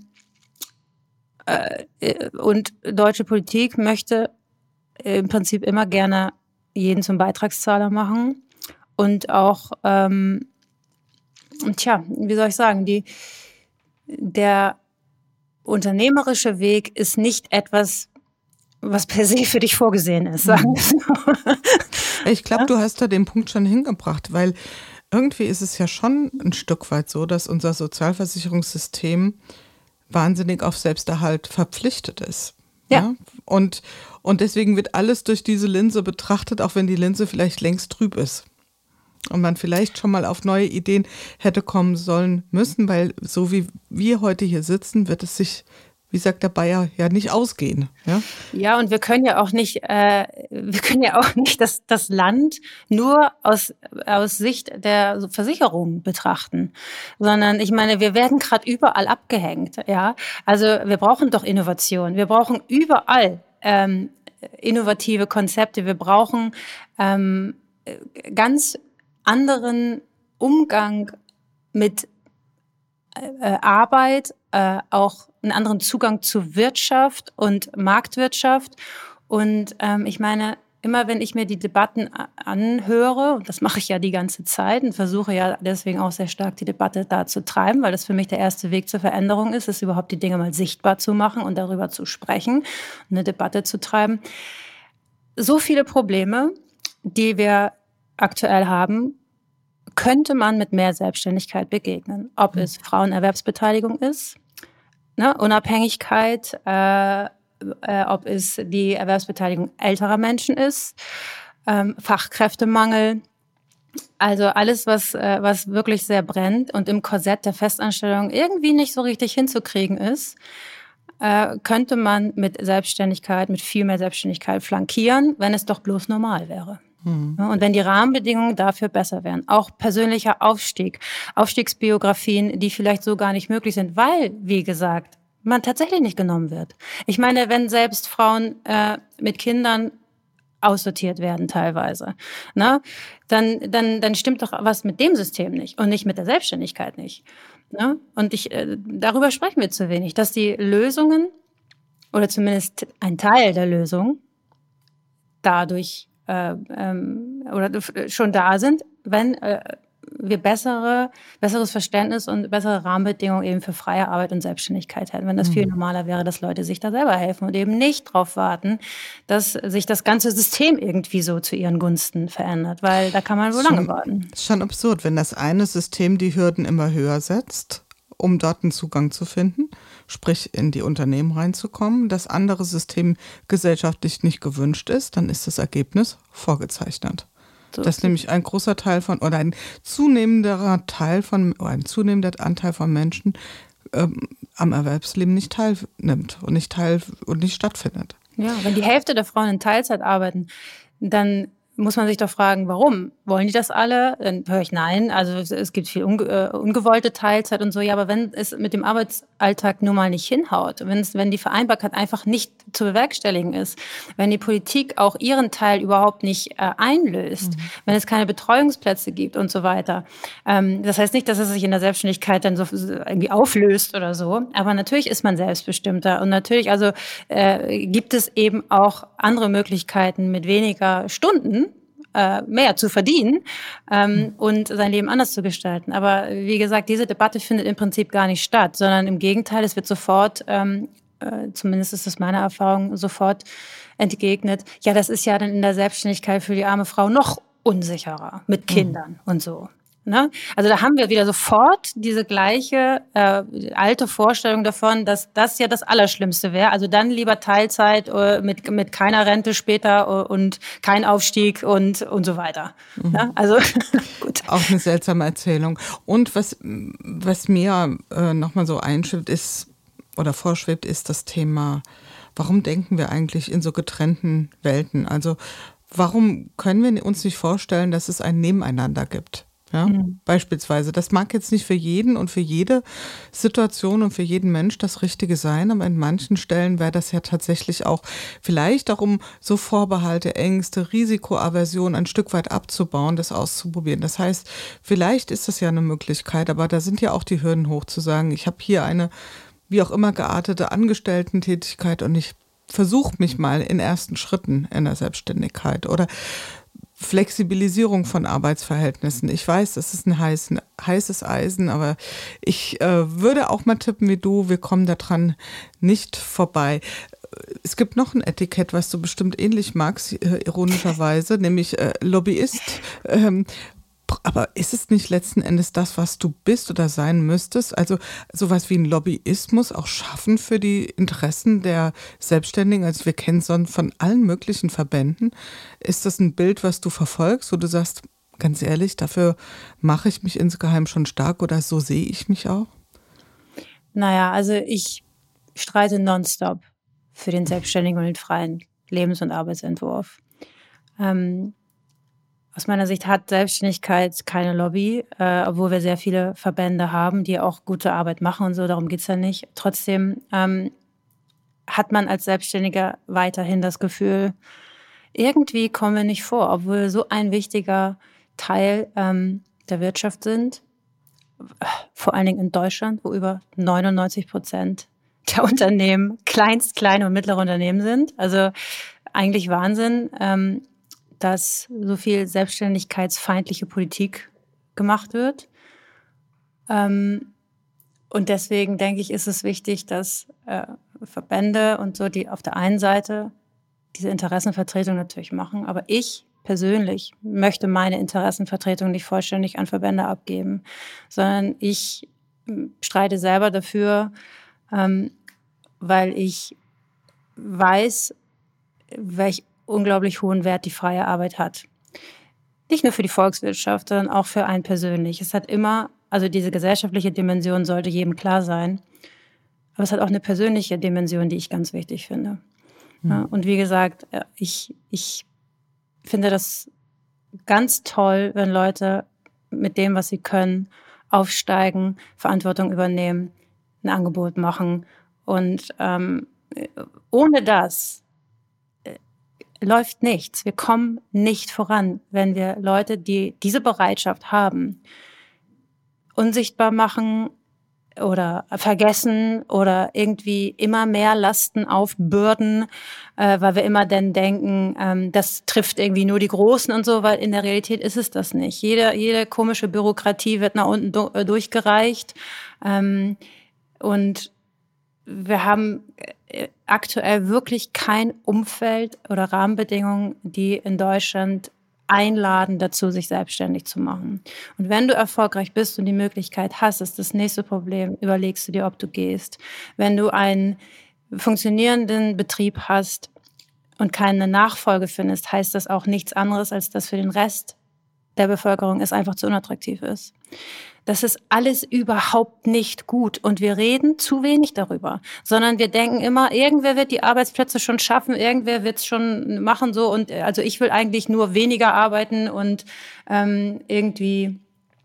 äh, und deutsche Politik möchte im Prinzip immer gerne jeden zum Beitragszahler machen. Und auch, ähm, tja, wie soll ich sagen, die, der unternehmerische Weg ist nicht etwas, was per se für dich vorgesehen ist, sagen wir so. Ich glaube, ja? du hast da den Punkt schon hingebracht, weil irgendwie ist es ja schon ein Stück weit so, dass unser Sozialversicherungssystem wahnsinnig auf Selbsterhalt verpflichtet ist. Ja. ja? Und, und deswegen wird alles durch diese Linse betrachtet, auch wenn die Linse vielleicht längst trüb ist. Und man vielleicht schon mal auf neue Ideen hätte kommen sollen müssen, weil so wie wir heute hier sitzen, wird es sich, wie sagt der Bayer, ja nicht ausgehen. Ja, ja, und wir können ja auch nicht, äh, wir können ja auch nicht das, das Land nur aus, aus Sicht der Versicherung betrachten, sondern ich meine, wir werden gerade überall abgehängt. Ja, also wir brauchen doch Innovation. Wir brauchen überall ähm, innovative Konzepte. Wir brauchen ähm, ganz anderen Umgang mit äh, Arbeit äh, auch einen anderen Zugang zu Wirtschaft und Marktwirtschaft. Und ähm, ich meine, immer wenn ich mir die Debatten anhöre, und das mache ich ja die ganze Zeit und versuche ja deswegen auch sehr stark die Debatte da zu treiben, weil das für mich der erste Weg zur Veränderung ist, ist überhaupt die Dinge mal sichtbar zu machen und darüber zu sprechen, eine Debatte zu treiben. So viele Probleme, die wir aktuell haben, könnte man mit mehr Selbstständigkeit begegnen. Ob es Frauenerwerbsbeteiligung ist, ne, Unabhängigkeit, äh, äh, ob es die Erwerbsbeteiligung älterer Menschen ist, ähm, Fachkräftemangel, also alles, was, äh, was wirklich sehr brennt und im Korsett der Festanstellung irgendwie nicht so richtig hinzukriegen ist, äh, könnte man mit Selbstständigkeit, mit viel mehr Selbstständigkeit flankieren, wenn es doch bloß normal wäre. Mhm. Und wenn die Rahmenbedingungen dafür besser wären. Auch persönlicher Aufstieg, Aufstiegsbiografien, die vielleicht so gar nicht möglich sind, weil, wie gesagt, man tatsächlich nicht genommen wird. Ich meine, wenn selbst Frauen äh, mit Kindern aussortiert werden teilweise, ne, dann, dann, dann stimmt doch was mit dem System nicht und nicht mit der Selbstständigkeit nicht. Ne? Und ich, äh, darüber sprechen wir zu wenig, dass die Lösungen oder zumindest ein Teil der Lösung dadurch äh, ähm, oder schon da sind, wenn äh, wir bessere, besseres Verständnis und bessere Rahmenbedingungen eben für freie Arbeit und Selbstständigkeit hätten. Wenn das viel normaler wäre, dass Leute sich da selber helfen und eben nicht darauf warten, dass sich das ganze System irgendwie so zu ihren Gunsten verändert, weil da kann man so lange warten. Das ist schon absurd, wenn das eine System die Hürden immer höher setzt, um dort einen Zugang zu finden, sprich in die Unternehmen reinzukommen, das andere System gesellschaftlich nicht gewünscht ist, dann ist das Ergebnis vorgezeichnet. So. Dass nämlich ein großer Teil von, oder ein zunehmender Teil von, oder ein zunehmender Anteil von Menschen ähm, am Erwerbsleben nicht teilnimmt und nicht teil und nicht stattfindet. Ja, wenn die Hälfte der Frauen in Teilzeit arbeiten, dann muss man sich doch fragen, warum? Wollen die das alle? Dann höre ich nein. Also es gibt viel unge- äh, ungewollte Teilzeit und so. Ja, aber wenn es mit dem Arbeitsalltag nun mal nicht hinhaut, wenn es, wenn die Vereinbarkeit einfach nicht zu bewerkstelligen ist, wenn die Politik auch ihren Teil überhaupt nicht äh, einlöst, mhm. wenn es keine Betreuungsplätze gibt und so weiter. Ähm, das heißt nicht, dass es sich in der Selbstständigkeit dann so irgendwie auflöst oder so. Aber natürlich ist man selbstbestimmter und natürlich also äh, gibt es eben auch andere Möglichkeiten mit weniger Stunden mehr zu verdienen ähm, und sein Leben anders zu gestalten. Aber wie gesagt, diese Debatte findet im Prinzip gar nicht statt, sondern im Gegenteil, es wird sofort, ähm, äh, zumindest ist das meine Erfahrung, sofort entgegnet, ja, das ist ja dann in der Selbstständigkeit für die arme Frau noch unsicherer mit Kindern mhm. und so. Ne? Also da haben wir wieder sofort diese gleiche äh, alte Vorstellung davon, dass das ja das Allerschlimmste wäre. Also dann lieber Teilzeit äh, mit mit keiner Rente später äh, und kein Aufstieg und und so weiter. Mhm. Ne? Also gut. Auch eine seltsame Erzählung. Und was was mir äh, nochmal so einschwebt ist oder vorschwebt, ist das Thema, warum denken wir eigentlich in so getrennten Welten? Also warum können wir uns nicht vorstellen, dass es ein Nebeneinander gibt? Ja, mhm. Beispielsweise. Das mag jetzt nicht für jeden und für jede Situation und für jeden Mensch das Richtige sein, aber in manchen Stellen wäre das ja tatsächlich auch vielleicht auch, um so Vorbehalte, Ängste, Risikoaversion ein Stück weit abzubauen, das auszuprobieren. Das heißt, vielleicht ist das ja eine Möglichkeit, aber da sind ja auch die Hürden hoch zu sagen, ich habe hier eine wie auch immer geartete Angestellten-Tätigkeit und ich versuche mich mal in ersten Schritten in der Selbstständigkeit oder Flexibilisierung von Arbeitsverhältnissen. Ich weiß, das ist ein heißen, heißes Eisen, aber ich äh, würde auch mal tippen wie du, wir kommen daran nicht vorbei. Es gibt noch ein Etikett, was du bestimmt ähnlich magst, äh, ironischerweise, nämlich äh, Lobbyist. Ähm, aber ist es nicht letzten Endes das, was du bist oder sein müsstest? Also sowas wie ein Lobbyismus auch schaffen für die Interessen der Selbstständigen? Also wir kennen es von allen möglichen Verbänden. Ist das ein Bild, was du verfolgst, wo du sagst, ganz ehrlich, dafür mache ich mich insgeheim schon stark oder so sehe ich mich auch? Naja, also ich streite nonstop für den selbstständigen und den freien Lebens- und Arbeitsentwurf. Ähm, Aus meiner Sicht hat Selbstständigkeit keine Lobby, äh, obwohl wir sehr viele Verbände haben, die auch gute Arbeit machen und so, darum geht's ja nicht. Trotzdem ähm, hat man als Selbstständiger weiterhin das Gefühl, irgendwie kommen wir nicht vor, obwohl wir so ein wichtiger Teil ähm, der Wirtschaft sind, vor allen Dingen in Deutschland, wo über neunundneunzig Prozent der Unternehmen kleinst, kleine und mittlere Unternehmen sind. Also eigentlich Wahnsinn, ähm, dass so viel selbstständigkeitsfeindliche Politik gemacht wird. Ähm, und deswegen denke ich, ist es wichtig, dass äh, Verbände und so, die auf der einen Seite diese Interessenvertretung natürlich machen, aber ich persönlich möchte meine Interessenvertretung nicht vollständig an Verbände abgeben, sondern ich streite selber dafür, ähm, weil ich weiß, welch unglaublich hohen Wert die freie Arbeit hat. Nicht nur für die Volkswirtschaft, sondern auch für einen persönlich. Es hat immer, also diese gesellschaftliche Dimension sollte jedem klar sein, aber es hat auch eine persönliche Dimension, die ich ganz wichtig finde. Mhm. Ja, und wie gesagt, ich, ich finde das ganz toll, wenn Leute mit dem, was sie können, aufsteigen, Verantwortung übernehmen, ein Angebot machen. Und ähm, ohne das äh, läuft nichts. Wir kommen nicht voran, wenn wir Leute, die diese Bereitschaft haben, unsichtbar machen oder vergessen oder irgendwie immer mehr Lasten aufbürden, äh, weil wir immer dann denken, ähm, das trifft irgendwie nur die Großen und so, weil in der Realität ist es das nicht. Jede, jede komische Bürokratie wird nach unten do- äh, durchgereicht. Ähm, und wir haben aktuell wirklich kein Umfeld oder Rahmenbedingungen, die in Deutschland einladen dazu, sich selbstständig zu machen. Und wenn du erfolgreich bist und die Möglichkeit hast, ist das nächste Problem, überlegst du dir, ob du gehst. Wenn du einen funktionierenden Betrieb hast und keine Nachfolge findest, heißt das auch nichts anderes, als dass für den Rest der Bevölkerung es einfach zu unattraktiv ist. Das ist alles überhaupt nicht gut und wir reden zu wenig darüber, sondern wir denken immer, irgendwer wird die Arbeitsplätze schon schaffen, irgendwer wird es schon machen so und also ich will eigentlich nur weniger arbeiten und ähm, irgendwie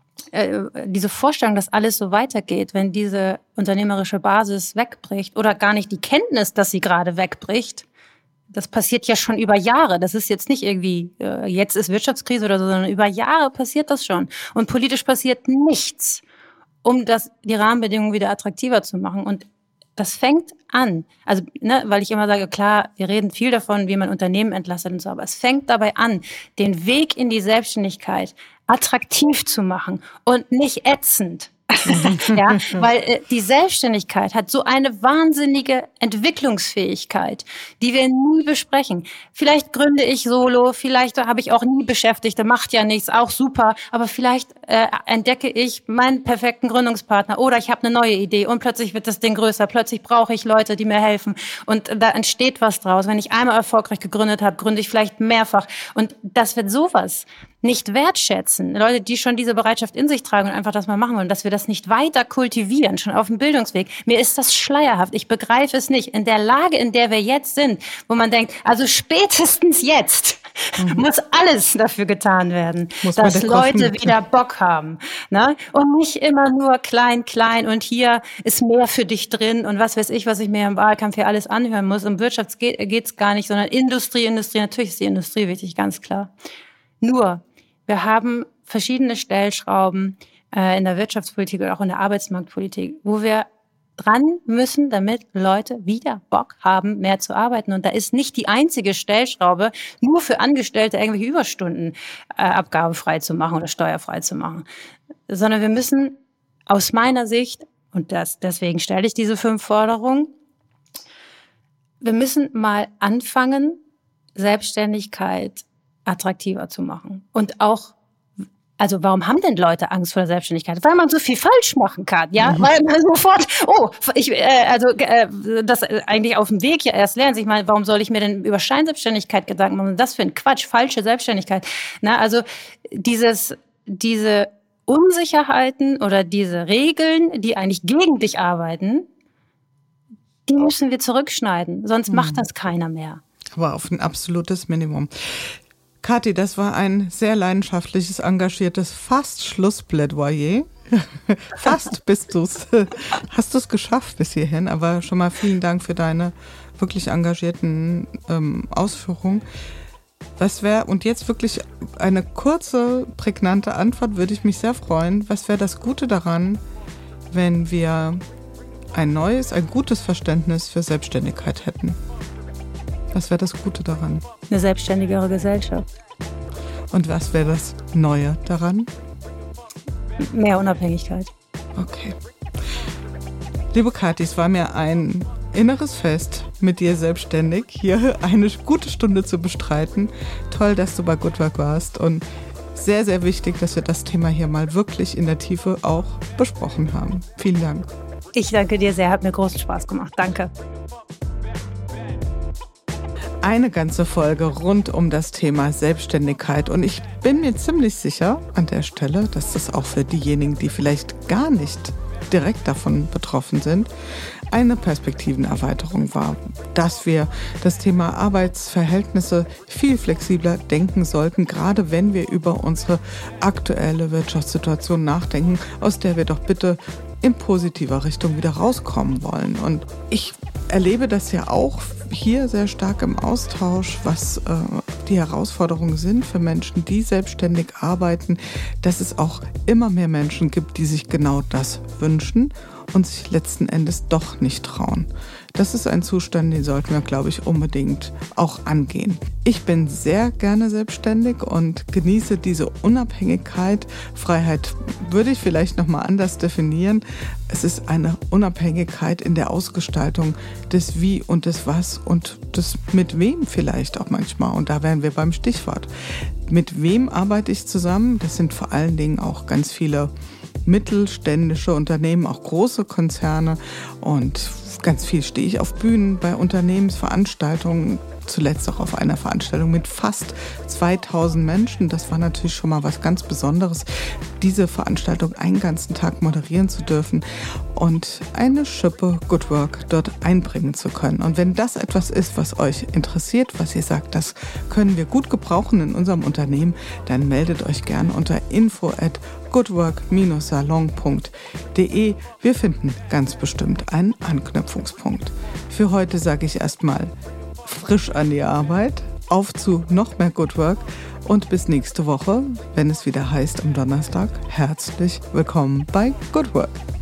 äh, diese Vorstellung, dass alles so weitergeht, wenn diese unternehmerische Basis wegbricht oder gar nicht die Kenntnis, dass sie gerade wegbricht. Das passiert ja schon über Jahre. Das ist jetzt nicht irgendwie, äh, jetzt ist Wirtschaftskrise oder so, sondern über Jahre passiert das schon. Und politisch passiert nichts, um das, die Rahmenbedingungen wieder attraktiver zu machen. Und das fängt an. Also, ne, weil ich immer sage, klar, wir reden viel davon, wie man Unternehmen entlastet und so, aber es fängt dabei an, den Weg in die Selbstständigkeit attraktiv zu machen und nicht ätzend. Ja, weil äh, die Selbstständigkeit hat so eine wahnsinnige Entwicklungsfähigkeit, die wir nie besprechen. Vielleicht gründe ich solo, vielleicht habe ich auch nie Beschäftigte, macht ja nichts, auch super, aber vielleicht äh, entdecke ich meinen perfekten Gründungspartner oder ich habe eine neue Idee und plötzlich wird das Ding größer, plötzlich brauche ich Leute, die mir helfen und da entsteht was draus. Wenn ich einmal erfolgreich gegründet habe, gründe ich vielleicht mehrfach und das wird sowas nicht wertschätzen. Leute, die schon diese Bereitschaft in sich tragen und einfach das mal machen wollen, dass wir das nicht weiter kultivieren, schon auf dem Bildungsweg. Mir ist das schleierhaft. Ich begreife es nicht. In der Lage, in der wir jetzt sind, wo man denkt, also spätestens jetzt mhm. muss alles dafür getan werden, muss dass Leute wieder Bock haben. Ne? Und nicht immer nur klein, klein und hier ist mehr für dich drin und was weiß ich, was ich mir im Wahlkampf hier alles anhören muss. Um Wirtschaft geht es gar nicht, sondern Industrie, Industrie. Natürlich ist die Industrie wichtig, ganz klar. Nur, wir haben verschiedene Stellschrauben äh, in der Wirtschaftspolitik oder auch in der Arbeitsmarktpolitik, wo wir dran müssen, damit Leute wieder Bock haben, mehr zu arbeiten. Und da ist nicht die einzige Stellschraube, nur für Angestellte irgendwelche Überstunden äh, abgabefrei zu machen oder steuerfrei zu machen, sondern wir müssen aus meiner Sicht, und das, deswegen stelle ich diese fünf Forderungen, wir müssen mal anfangen, Selbstständigkeit attraktiver zu machen. Und auch, also warum haben denn Leute Angst vor der Selbstständigkeit? Weil man so viel falsch machen kann, ja? Mhm. Weil man sofort, oh, ich, äh, also äh, das eigentlich auf dem Weg ja erst lernen. Ich meine, warum soll ich mir denn über Scheinselbstständigkeit Gedanken machen? Das für ein Quatsch, falsche Selbstständigkeit. Na, also dieses, diese Unsicherheiten oder diese Regeln, die eigentlich gegen dich arbeiten, die müssen wir zurückschneiden. Sonst mhm. macht das keiner mehr. Aber auf ein absolutes Minimum. Kathi, das war ein sehr leidenschaftliches, engagiertes, fast Schlussplädoyer. Fast bist du's. Hast du es geschafft bis hierhin, aber schon mal vielen Dank für deine wirklich engagierten ähm, Ausführungen. Was wäre, und jetzt wirklich eine kurze, prägnante Antwort, würde ich mich sehr freuen. Was wäre das Gute daran, wenn wir ein neues, ein gutes Verständnis für Selbstständigkeit hätten? Was wäre das Gute daran? Eine selbstständigere Gesellschaft. Und was wäre das Neue daran? Mehr Unabhängigkeit. Okay. Liebe Kathi, es war mir ein inneres Fest, mit dir selbstständig hier eine gute Stunde zu bestreiten. Toll, dass du bei Good Work warst und sehr, sehr wichtig, dass wir das Thema hier mal wirklich in der Tiefe auch besprochen haben. Vielen Dank. Ich danke dir sehr, hat mir großen Spaß gemacht. Danke. Eine ganze Folge rund um das Thema Selbstständigkeit und ich bin mir ziemlich sicher an der Stelle, dass das auch für diejenigen, die vielleicht gar nicht direkt davon betroffen sind, eine Perspektivenerweiterung war, dass wir das Thema Arbeitsverhältnisse viel flexibler denken sollten, gerade wenn wir über unsere aktuelle Wirtschaftssituation nachdenken, aus der wir doch bitte in positiver Richtung wieder rauskommen wollen. Und ich erlebe das ja auch hier sehr stark im Austausch, was äh, die Herausforderungen sind für Menschen, die selbstständig arbeiten, dass es auch immer mehr Menschen gibt, die sich genau das wünschen und sich letzten Endes doch nicht trauen. Das ist ein Zustand, den sollten wir, glaube ich, unbedingt auch angehen. Ich bin sehr gerne selbstständig und genieße diese Unabhängigkeit. Freiheit würde ich vielleicht nochmal anders definieren. Es ist eine Unabhängigkeit in der Ausgestaltung des Wie und des Was und des Mit wem vielleicht auch manchmal. Und da wären wir beim Stichwort. Mit wem arbeite ich zusammen? Das sind vor allen Dingen auch ganz viele mittelständische Unternehmen, auch große Konzerne und ganz viel stehe ich auf Bühnen bei Unternehmensveranstaltungen, zuletzt auch auf einer Veranstaltung mit fast zweitausend Menschen. Das war natürlich schon mal was ganz Besonderes, diese Veranstaltung einen ganzen Tag moderieren zu dürfen und eine Schippe Good Work dort einbringen zu können. Und wenn das etwas ist, was euch interessiert, was ihr sagt, das können wir gut gebrauchen in unserem Unternehmen, dann meldet euch gern unter info at goodwork salon punkt de. Wir finden ganz bestimmt einen Anknüpfungspunkt. Für heute sage ich erstmal frisch an die Arbeit, auf zu noch mehr Good Work und bis nächste Woche, wenn es wieder heißt am Donnerstag, herzlich willkommen bei Good Work.